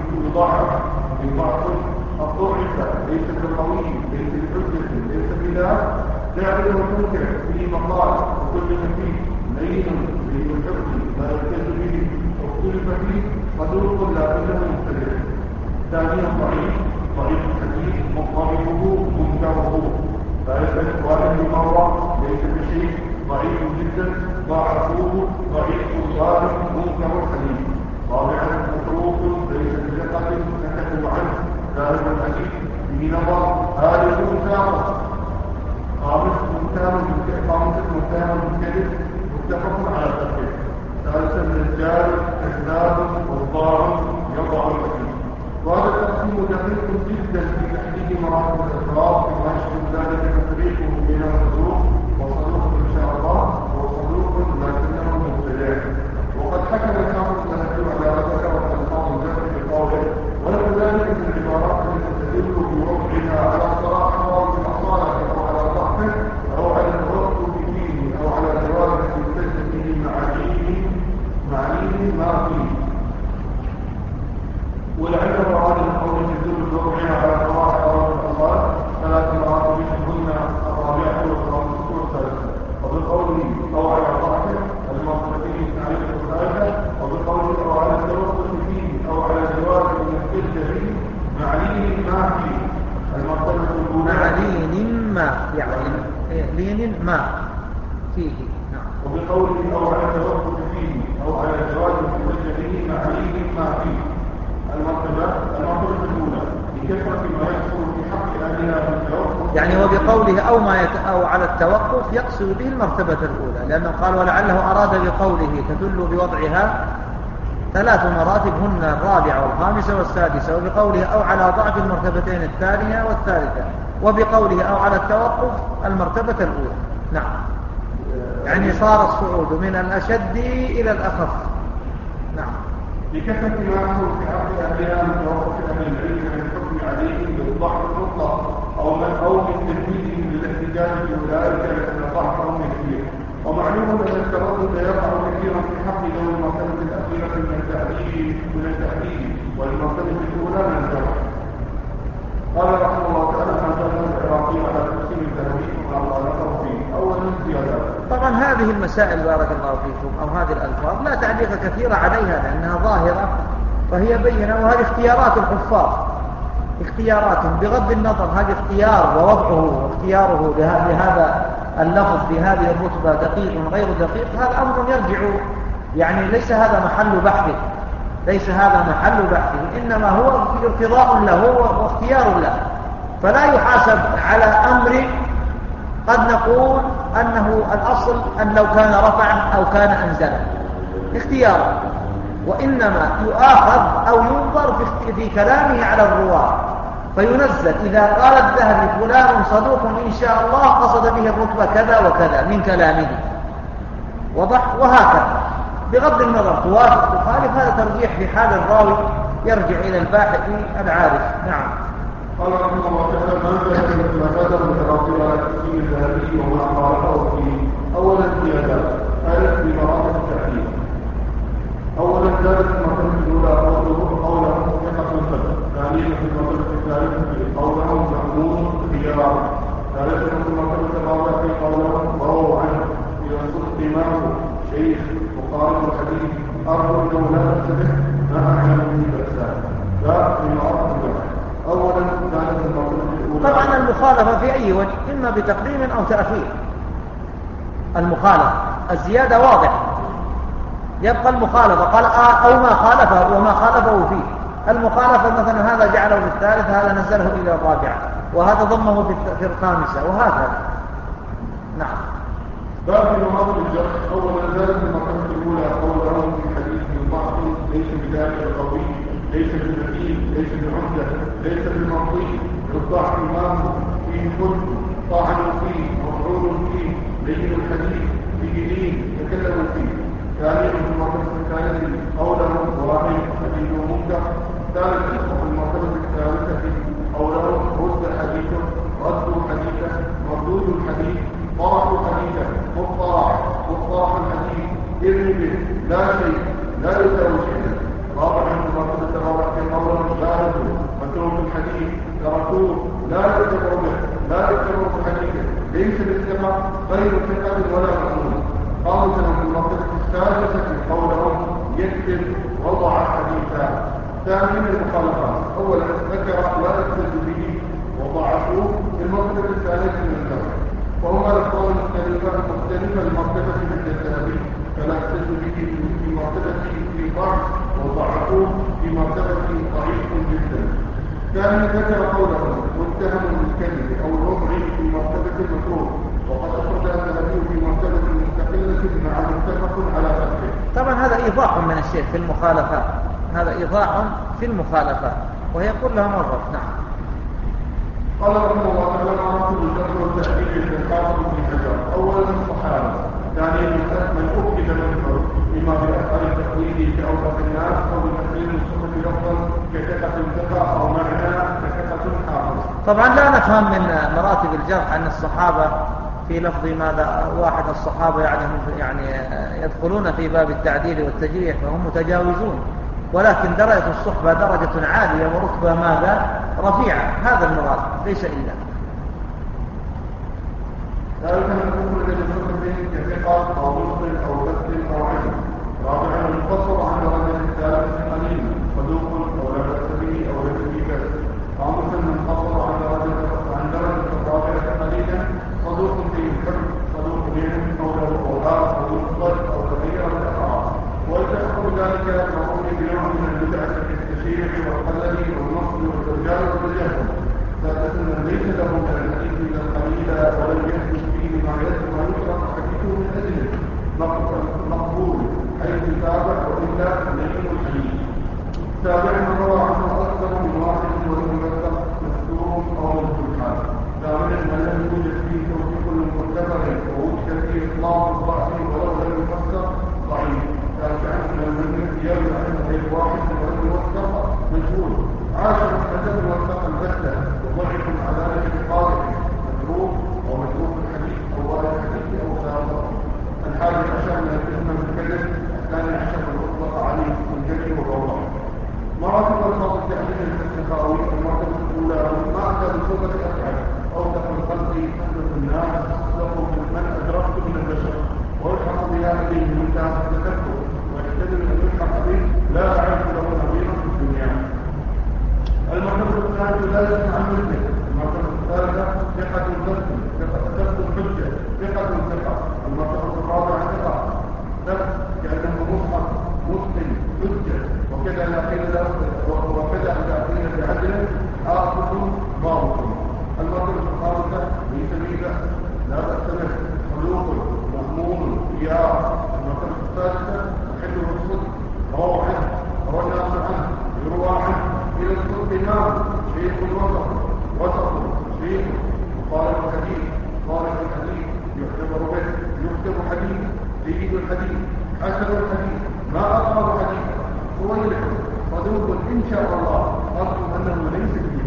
الضعف ليس بالقوي ليس بحجة ليس بلا جاهل ومنكر فيه مقال وكل فيه لين لين الحكم لا يرتد به واختلف فيه صدوق لكنه مبتدئ. ثانيا ضعيف الحديث مضطربه منكره لا يختلف واحد بمرة ليس بشيء ضعيف جدا ضعفوه ضعيف ظاهر منكر الحديث. رابعا متروك ليس بثقة سكتوا عنه ذلك الحديث به نظر هذا المتهم. خامسا متهم بالكذب متفق على التفكير. ثالثا الرجال كذاب والضار يضع الحديث. وهذا التقسيم دقيق جدا في تحديد مراتب الافراد بما يشمل ذلك تفريقه بين الصدوق وصدوق ان شاء الله وصدوق لكنه مبتدع. وقد حكم الحافظ الذهبي على ذلك والالفاظ الجاريه بقوله ولو ذلك من العبارات التي تدل بوضعها على صراحه بالاصاله او على ضعفه او على التوقف فيه او على جواز يمتد به معانيه ما فيه. ولعل بعض القول تدل بوضعها على صراحه او بالاصاله 3 مراتب هن الرابعه والخامسه والثالثه. وبقوله او على ضعفه المرتبتين الثالثه والثالثه. وبقوله او على التوقف فيه او على جواز يمتد به معانيه ما فيه المرتبه الاولى معلين ما يعني لين ما فيه. نعم. وبقوله او على التوقف فيه او على جواز يمتد به معانيه ما فيه المرتبه الاولى لكثره ما يحصل في حق اهلها في التوقف. يعني وبقوله أو على التوقف يقصد به المرتبة الأولى لأنه قال ولعله أراد بقوله تدل بوضعها 3 مراتب هن الرابعة والخامسة والسادسة. وبقوله أو على ضعف المرتبتين الثانية والثالثة. وبقوله أو على التوقف المرتبة الأولى. نعم. يعني صار الصعود من الأشد إلى الأخف. نعم. لكثرة ما يحصل في حق أهلها من توقف أهل العلم من الحكم عليهم بالضعف المطلق أو من تنفيذهم للاحتجاج بأولئك لأن ضعفهم كثير. ومعلوم أن التردد يقع كثيرا في حق ذوي المرتبة الأخيرة من التعديل والمرتبة الأولى من الجرح. قال رحمه الله تعالى ما جاء العراقي على تقسيم الذهبي وما نظر فيه. أولا زيادات. طبعا هذه المسائل بارك الله فيكم أو هذه الألفاظ لا تعليق كثير عليها لأنها ظاهرة فهي بينة. وهذه اختيارات الحفاظ اختياراتهم بغض النظر هذا اختيار ووضعه واختياره لهذا اللفظ بهذه الرتبة دقيق غير دقيق هذا أمر يرجع يعني ليس هذا محل بحث ليس هذا محل بحثه، إنما هو ارتضاء له واختيار له، فلا يحاسب على أمر قد نقول أنه الأصل أن لو كان رفعا أو كان أنزلا اختيارا، وإنما يؤاخذ أو ينظر في كلامه على الرواة فينزل. إذا قال الذهبي فلان صدوق إن شاء الله قصد به الرتبة كذا وكذا من كلامه، وضح، وهكذا بغض النظر توافق تخالف، هذا ترجيح في حال الراوي يرجع إلى الباحث العارف. نعم. قال رحمه الله تعالى: ما بدر مترتب على تقسيم الذهبي وما قاله فيه. اولا زيادات ثالث بمراتب التحديد. اولا زادت المرتبه الاولى قوله ثقه ثبت، ثانيا في المرتبه الثالثه قوله مأمون خيار، ثالثا في المرتبه الرابعه قوله رووا عنه اذا صدق امامه شيخ وقال الحديث ارجو انه لا تنتبه ما اعلم به بأسان. لا في مراتب اولا كانت المرتبه الاولى. طبعا المخالفه في اي وجه، اما بتقديم او تاخير. المخالفه الزياده واضح، يبقى المخالفه قال او ما خالفه وما خالفه فيه. المخالفه مثلا هذا جعله في الثالث، هذا نزله الى الرابعه، وهذا ضمه في الخامسه، وهكذا. نعم. باب مواضع الجرح. اولا زادت المرتبه الاولى قوله في حديث ضعف ليس بذلك القوي، ليس بالمتين، ليس بالعمده، ليس بالمعطي، الضعف امامه فيه كل طاعن فيه مفعول فيه لين الحديث فيه دين تكلموا فيه. ثانيا في المرتبه الثالثه قوله واحد حديث منكر. ثالثا في المرتبه الثالثه قوله رد حديثه، رد حديثه، مردود الحديث، طرح حديثه، مطرح الحديث، ارمي به، لا شيء، لا يساوي شيئا. رابعا في المرتبه الرابعه قوله شاهدوا متروك الحديث، تركوه، لا يتبعوا به، لا يتبعوا بحديثه، ليس بالثقه غير ثقه ولا مأمون. خامسا في المرتبه السادسه قوله يكتب وضع حديثا. ثانيا المخالفات. اولا ذكر لا يقتد به وضعفوه في المرتبه الثالثه من الجرح، وهما الأقوال مختلفة المرتبة من الذهبي، فلا يقتد به في مرتبة في ضعف وضعفوه في مرتبة ضعيف جدا. ثانيا ذكر قوله متهم بالكذب او الوضع في مرتبة المكروه، وقد أخرج الذهبي في مرتبة مستقلة مع متفق على فتحه. طبعا هذا إيضاح من الشيخ في المخالفات، هذا إيضاح في المخالفات وهي كلها مرة. نعم. قال رحمه الله تعالى: مراتب الجرح والتعديل في الحافظ بن حجر. اولا الصحابه، ثانيا من اكد منه بما بافعال التقليد كاوثق الناس، او بتقليد الصحف لفظا كثقه ثقه او معنى كثقه حافظ. طبعا لا نفهم من مراتب الجرح ان الصحابه في لفظ ماذا واحد الصحابه يعني يدخلون في باب التعديل والتجريح فهم متجاوزون، ولكن درجة الصحبة درجة عالية ورتبة ماذا رفيعة، هذا المراد ليس إلا. ثالثا الكفر الذي يصدق كثقة أو مسلم أو كسر أو علم. رابعا القصر عن درجة الثالثة قليلا، صدوق أو لا بأس به أو ليس به بأس. خامسا من قصر عن درجة الرابعة قليلا، صدوق فيه الحكم، صدوق بهم أو له أوهام أو يفضل أو تغير الأفعال. ويتحق ذلك المقول بنوع من البدعة في التشريع والقلل والنصب والرجال والرجال. سادسا ليس له من الحديث الا القليل ولم يحدث فيه ما يشرع حديثه من اجله مقبول حيث تابع والا لين الحديث. سابعا من روى عنه اكثر من واحد والممثل مستور او مستلحان. ثامنا من لم يوجد فيه توثيق المعتبر ووجد فيه اطلاق الضعف ولو لم يفسر ضعيف. يرجع عنه غير واحد ولم يوثق مجهول. عاشر الحدث وثق البتة وضعف على اعتقاده متروك او متروك الحديث او ضائع الحديث او سابق. الحادي عشر من الاسم المكلف. الثاني عشر من اطلق عليه الجري والروضه. مراتب الفاظ التحديد الفقهاوي. المرتبه الاولى ما اتى بصفه افعل اوثق الخلق احدث الناس اصدق من ادركت من البشر ويلحق بها اليه منتهى التكبر ويحتمل ان يلحق به لا اعرف له نظيرا في الدنيا. المرتبه الثانيه لا يسمع عن مثله. المرتبه الثالثه ثقه الضبط، ثقه الحجه، ثقه الثقه. المرتبه الرابعه ثقه كانه مصحف مسلم حجه، وكذا شيخ وسط، وسط شيخ وطالب الحديث، طالب الحديث يعتبر به، يكتب حديث، جيد الحديث، حسن الحديث، ما أقرب حديث، طويل صدوق إن شاء الله، أرجو أنه ليس به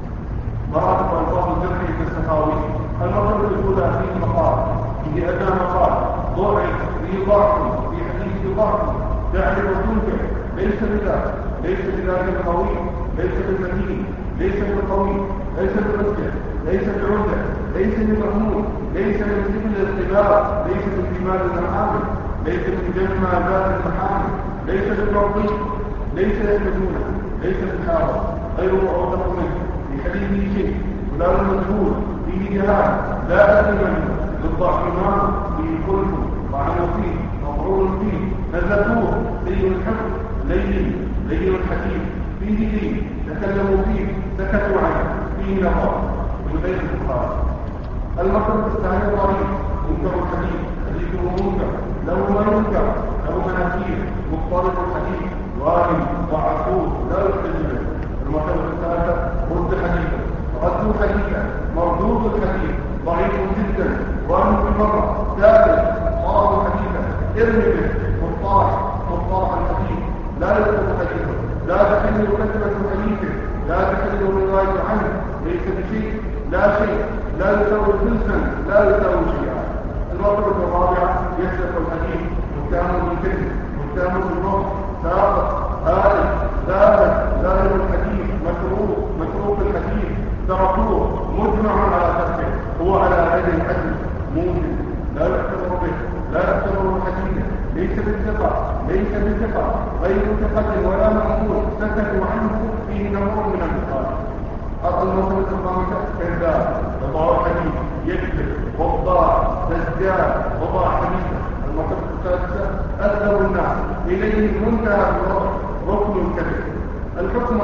مراتب ألفاظ الجرح في السخاوي. المرتبة الأولى فيه مقال، فيه أدنى مقال، ضعف فيه ضعف، في حديث ضعف، تعرف وتنكر، ليس بذاك، ليس بذاك القوي، ليس بالمتين، ليس بالقوي، ليس بالمسجد، ليس بالعدة، ليس بالمحمود، ليس من سبل الاختبار، ليس من كمال المحامل، ليس من جمع ذات المحامل، ليس بالمرضي، ليس يحمدونه، ليس بالحارة، غير معوضة منه، في حديثه شيء، ولا المجهول، فيه جهال، لا أدري منه، بالضعف معه، فيه كله، طعنوا فيه، مطعون فيه، نزلوه، لين الحفظ، لين الحديث، فيه دين، تكلموا فيه، سكتوا عنه، فيه نظر، من غير البخاري. المرتبة الثانية ضعيف، منكر الحديث، حديثه منكر، له ما ينكر، له مناكير، مضطرب الحديث، واهم، ضعفوه، لا يحتجبه. المرتبة الثالثة رد حديثا، رد حديثا، مردود الحديث، ضعيف جدا، واهم بمرة، ثالث، صار حديثا، ارمي به، مطارح الحديث، لا يكتب حديثه، لا تحل كتبة حديثه، لا تحل الرواية عنه، ليس بشيء، لا شيء، لا يساوي جنسا، لا يساوي شيئا. المرتبة الرابعة يسلك الحديث، متهم بالكذب، متهم بالنص، ساقط، هارب، ذاهب الحديث، متروك الحديث، تركوه، مجمع على تركه، هو على يد الحديث، موجب، لا يعتبر به، لا يعتبر الحديث، ليس بالثقة، غير ثقة ولا مأمون، سكتوا عنه، فيه نوع من البخاري. المرتبة الخامسة كذاب، وضع الحديث، يكذب، وضاع، تزداد، وضع حديثا. المرتبة السادسة أكثر الناس إليه منتهى ركن الكذب. الحكم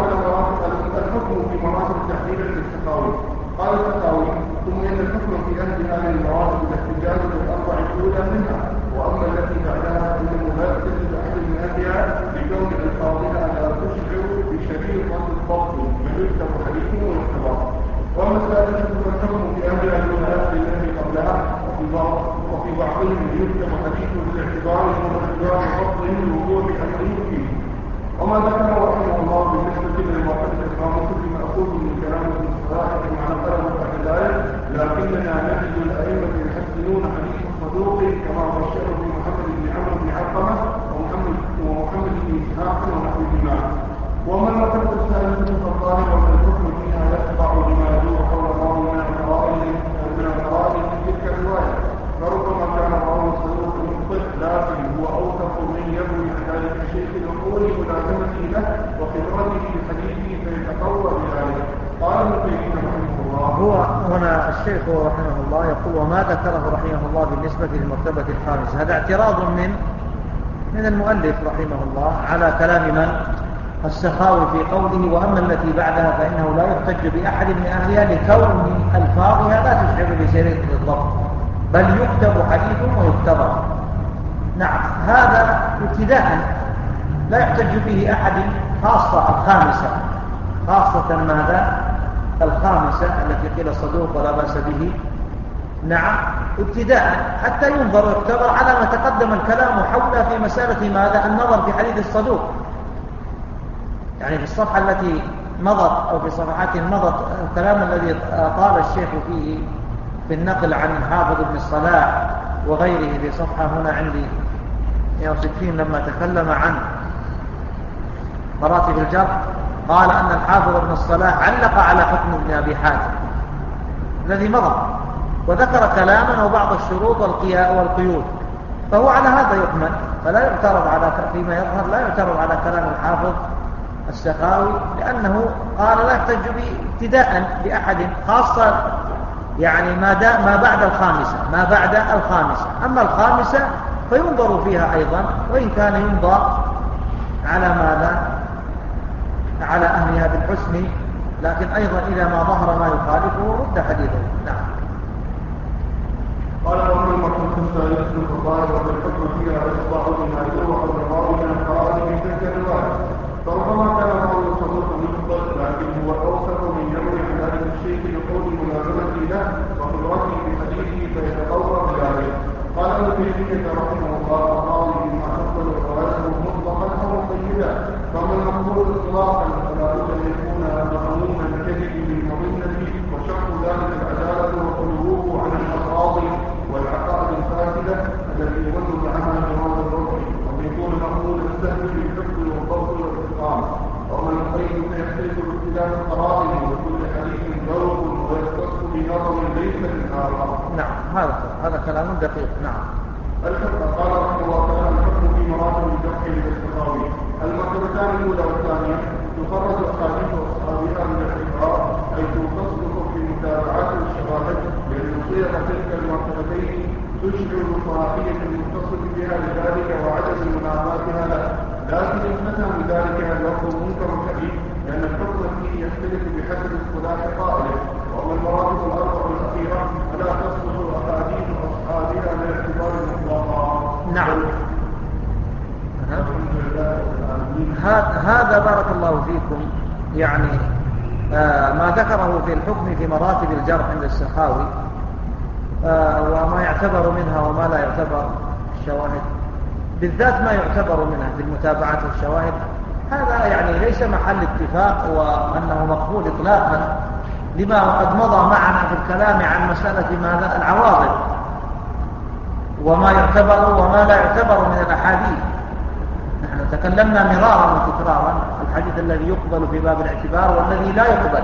في مراتب التحليل للسخاوي. قال السخاوي: ثم إن الحكم في أهل هذه المراتب الاحتجاج بالأربع الأولى منها، وأما التي بعدها فإنه لا يحتج أحد من أهلها بكون ألفاظها لا تشعر بشريطة الضبط من يكتب حديثه ويختبر. وأما الثالثة فالحكم في أهلها دون أهل التي قبلها، وفي بعضهم يكتب حديثه بالاعتبار ضبطه الوقوع بأمره فيه. وما ذكره رحمه الله بالنسبة للمعتقد الخامس مأخوذ من كلام ابن الصلاح معنى قلم بعد ذلك، لكننا نجد الأئمة يحسنون حديث الصدوق كما بشره في محمد بن عمرو بن علقمة ومحمد بن إسحاق ونحوهما. وما المرتبة الثالثة فالظاهر وأن الحكم فيها يتبع لما يدور حول الراوي من القرائن في تلك الرواية، فربما كان الراوي الصدوق مخطئ لكن هو أوثق من يروي عن ذلك الشيخ العقول ملازمته له وخبرته في حديثه فيتقوى بذلك. قال ابن تيمية رحمه الله: هو هنا الشيخ رحمه الله يقول: وما ذكره رحمه الله بالنسبة للمرتبة الخامسة، هذا اعتراض من المؤلف رحمه الله على كلام من؟ السخاوي في قوله: وأما التي بعدها فإنه لا يحتج بأحد من أهلها لكون ألفاظها لا تشعر بشريطة الضبط، بل يكتب حديث ويختبر. نعم، هذا ابتداء لا يحتج به أحد، خاصة الخامسة، خاصة ماذا؟ الخامسة التي قيل صدوق ولا بأس به. نعم، ابتداء حتى ينظر ويختبر على ما تقدم الكلام حوله في مسألة ماذا؟ النظر في حديث الصدوق. يعني في الصفحة التي مضت أو في صفحات مضت الكلام الذي طال الشيخ فيه في النقل عن حافظ ابن الصلاح وغيره في صفحة هنا عندي 160 لما تكلم عن مراتب الجرح، قال أن الحافظ ابن الصلاح علق على حكم ابن أبي حاتم الذي مضى وذكر كلاما وبعض الشروط والقيود، فهو على هذا يحمل، فلا يعترض على فيما يظهر، لا يعترض على كلام الحافظ السخاوي، لأنه قال لا يحتج ابتداء بأحد، خاصة يعني ما بعد الخامسة. أما الخامسة فينظر فيها أيضا، وإن كان ينظر على ماذا؟ على أهلها بالحسن، لكن أيضا إذا ما ظهر ما يخالفه رد حديثه. نعم. قال: ومن المقصود الثالث من الظاهر والحكم فيها يصبح بما يدور حول الراوي من القرائن في تلك الرواية، فربما كان الراوي صدوق يخطئ لكن هو أوثق من الآخر. نعم، هذا كلام دقيق. نعم. الحكم قال رحمه الله تعالى: الحكم في مراتب الجرح للسخاوي. المرتبتان الأولى والثانية تخرج أحاديث أصحابها من الاعتبار، حيث تصدق في متابعات الشواهد، لأن صيغ تلك المرتبتين تشبع الرفاهية المتصل بها لذلك وعدم منافاتها له، لكن يمنع بذلك اللفظ منكر كبير، لأن الحكم فيه يختلف بحسب اصطلاح قائله. وأما المراتب الأربع الأخيرة فلا تصلح أحاديث أصحابها باعتبار المطلقات. نعم. هذا بارك الله فيكم يعني ما ذكره في الحكم في مراتب الجرح عند السخاوي، وما يعتبر منها وما لا يعتبر الشواهد، بالذات ما يعتبر منها في المتابعات والشواهد، هذا يعني ليس محل اتفاق وأنه مقبول إطلاقا، لما قد مضى معنا في الكلام عن مسألة ماذا العواضد وما يعتبر وما لا يعتبر من الأحاديث. نحن تكلمنا مرارا وتكرارا الحديث الذي يقبل في باب الاعتبار والذي لا يقبل.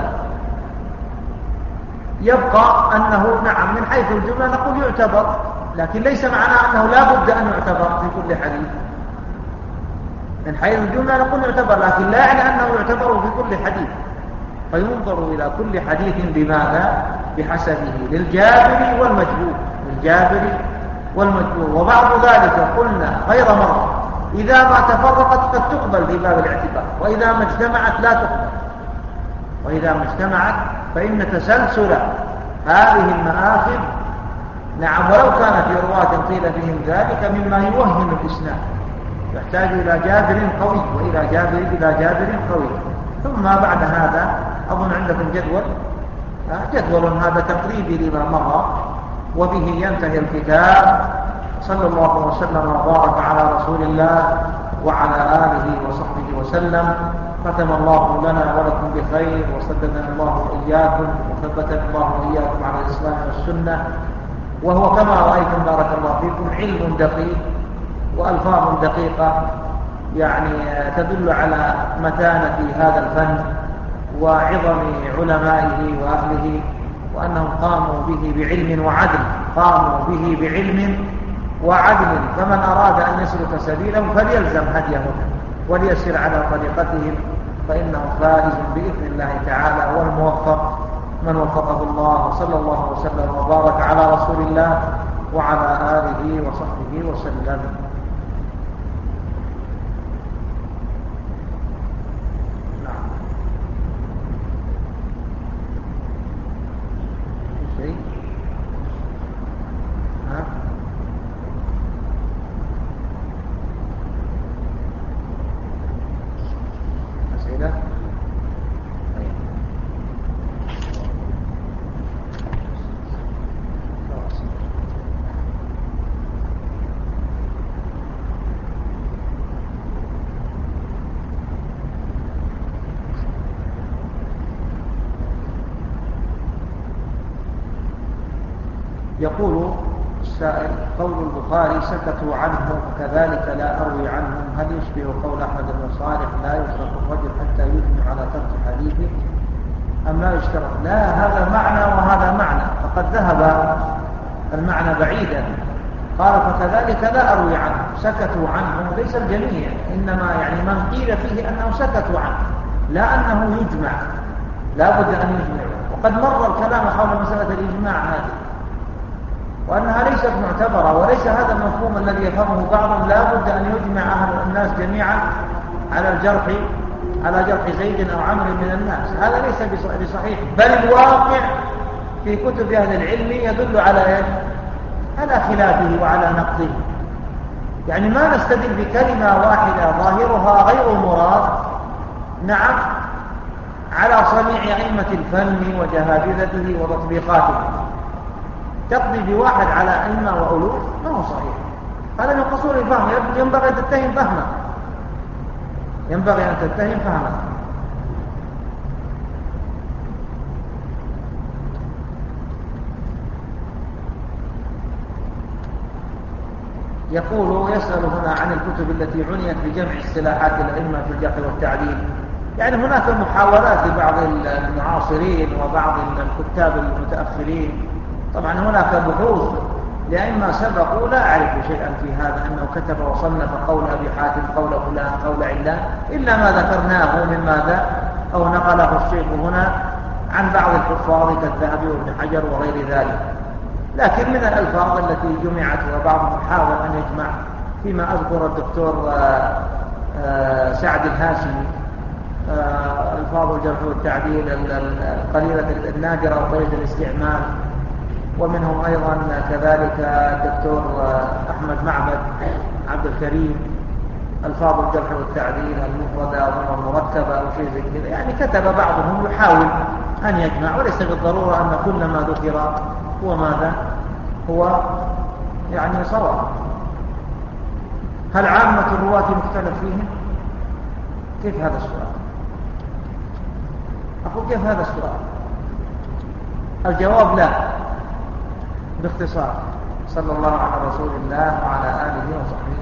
يبقى أنه نعم من حيث الجملة نقول يعتبر، لكن ليس معناه أنه لا بد أن يعتبر في كل حديث. من حيث الجملة نقول يعتبر، لكن لا يعني أنه يعتبر في كل حديث، فينظر إلى كل حديث بماذا؟ بحسبه، للجابر والمجبور، للجابر والمجبور. وبعض ذلك قلنا غير مرة إذا ما تفرقت قد تقبل في باب الاعتبار، وإذا ما اجتمعت لا تقبل. وإذا ما اجتمعت فإن تسلسل هذه المآخذ نعم ولو كان في رواة قيل فيهم ذلك مما يوهم الإسناد، يحتاج إلى جابر قوي وإلى جابر قوي. ثم بعد هذا أظن عندكم جدول هذا تقريبي لما مضى، وبه ينتهي الكتاب. صلى الله وسلم وبارك على رسول الله وعلى آله وصحبه وسلم. ختم الله لنا ولكم بخير، وسددنا الله وإياكم، وثبتنا الله وإياكم على الإسلام والسنة. وهو كما رأيتم بارك الله فيكم علم دقيق وألفاظ دقيقة يعني تدل على متانة هذا الفن وعظم علمائه وأهله، وأنهم قاموا به بعلم وعدل. فمن أراد أن يسلك سبيلهم فليلزم هديهم وليسر على طريقتهم، فإنه فائز بإذن الله تعالى، والموفق من وفقه الله. صلى الله وسلم وبارك على رسول الله وعلى آله وصحبه وسلم. يقول السائل: قول البخاري سكتوا عنه وكذلك لا أروي عنهم، هل يشبه قول أحمد بن صالح لا يترك الرجل حتى يجمع على ترك حديثه أم لا يشترط؟ لا، هذا معنى وهذا معنى، فقد ذهب المعنى بعيدا. قال فكذلك لا أروي عنه، سكتوا عنه ليس الجميع، إنما يعني من قيل فيه أنه سكتوا عنه، لا أنه يجمع، لا بد أن يجمع. وقد مر الكلام حول مسألة الإجماع هذه، وأنها ليست معتبرة، وليس هذا المفهوم الذي يفهمه بعضهم لا بد أن يجمع أهل الناس جميعا على جرح زيد أو عمرو من الناس، هذا ليس بصحيح، بل الواقع في كتب أهل العلم يدل على خلافه وعلى نقضه. يعني ما نستدل بكلمة واحدة ظاهرها غير مراد نعم على صنيع أئمة الفن وجهابذته وتطبيقاته، تقضي بواحد على أئمة وألوف ما هو صحيح، هذا من قصور الفهم. ينبغي أن تتهم فهمه، يقول يسأل هنا عن الكتب التي عنيت بجمع اصطلاحات الأئمة في الجرح والتعديل. يعني هناك محاولات لبعض المعاصرين وبعض الكتاب المتأخرين طبعا هناك بحوث لأئمة سبقوا لا أعرف شيئا في هذا أنه كتب وصنف قول أبي حاتم قول فلان قول علان إلا ما ذكرناه من ماذا أو نقله الشيخ هنا عن بعض الحفاظ كالذهبي وابن حجر وغير ذلك. لكن من الألفاظ التي جمعت وبعضهم حاول أن يجمع فيما أذكر الدكتور سعد الهاشمي ألفاظ الجرح والتعديل القليلة النادرة وقليلة الاستعمال، ومنهم أيضا كذلك الدكتور أحمد معبد عبد الكريم ألفاظ الجرح والتعديل المفردة أو المركبة أو شيء زي كذا. يعني كتب بعضهم يحاول أن يجمع، وليس بالضرورة أن كل ما ذكر هو ماذا هو يعني صواب. هل عامة الرواة مختلف فيهم؟ كيف هذا السؤال؟ أقول كيف هذا السؤال؟ الجواب لا، باختصار. صلى الله على رسول الله وعلى آله وصحبه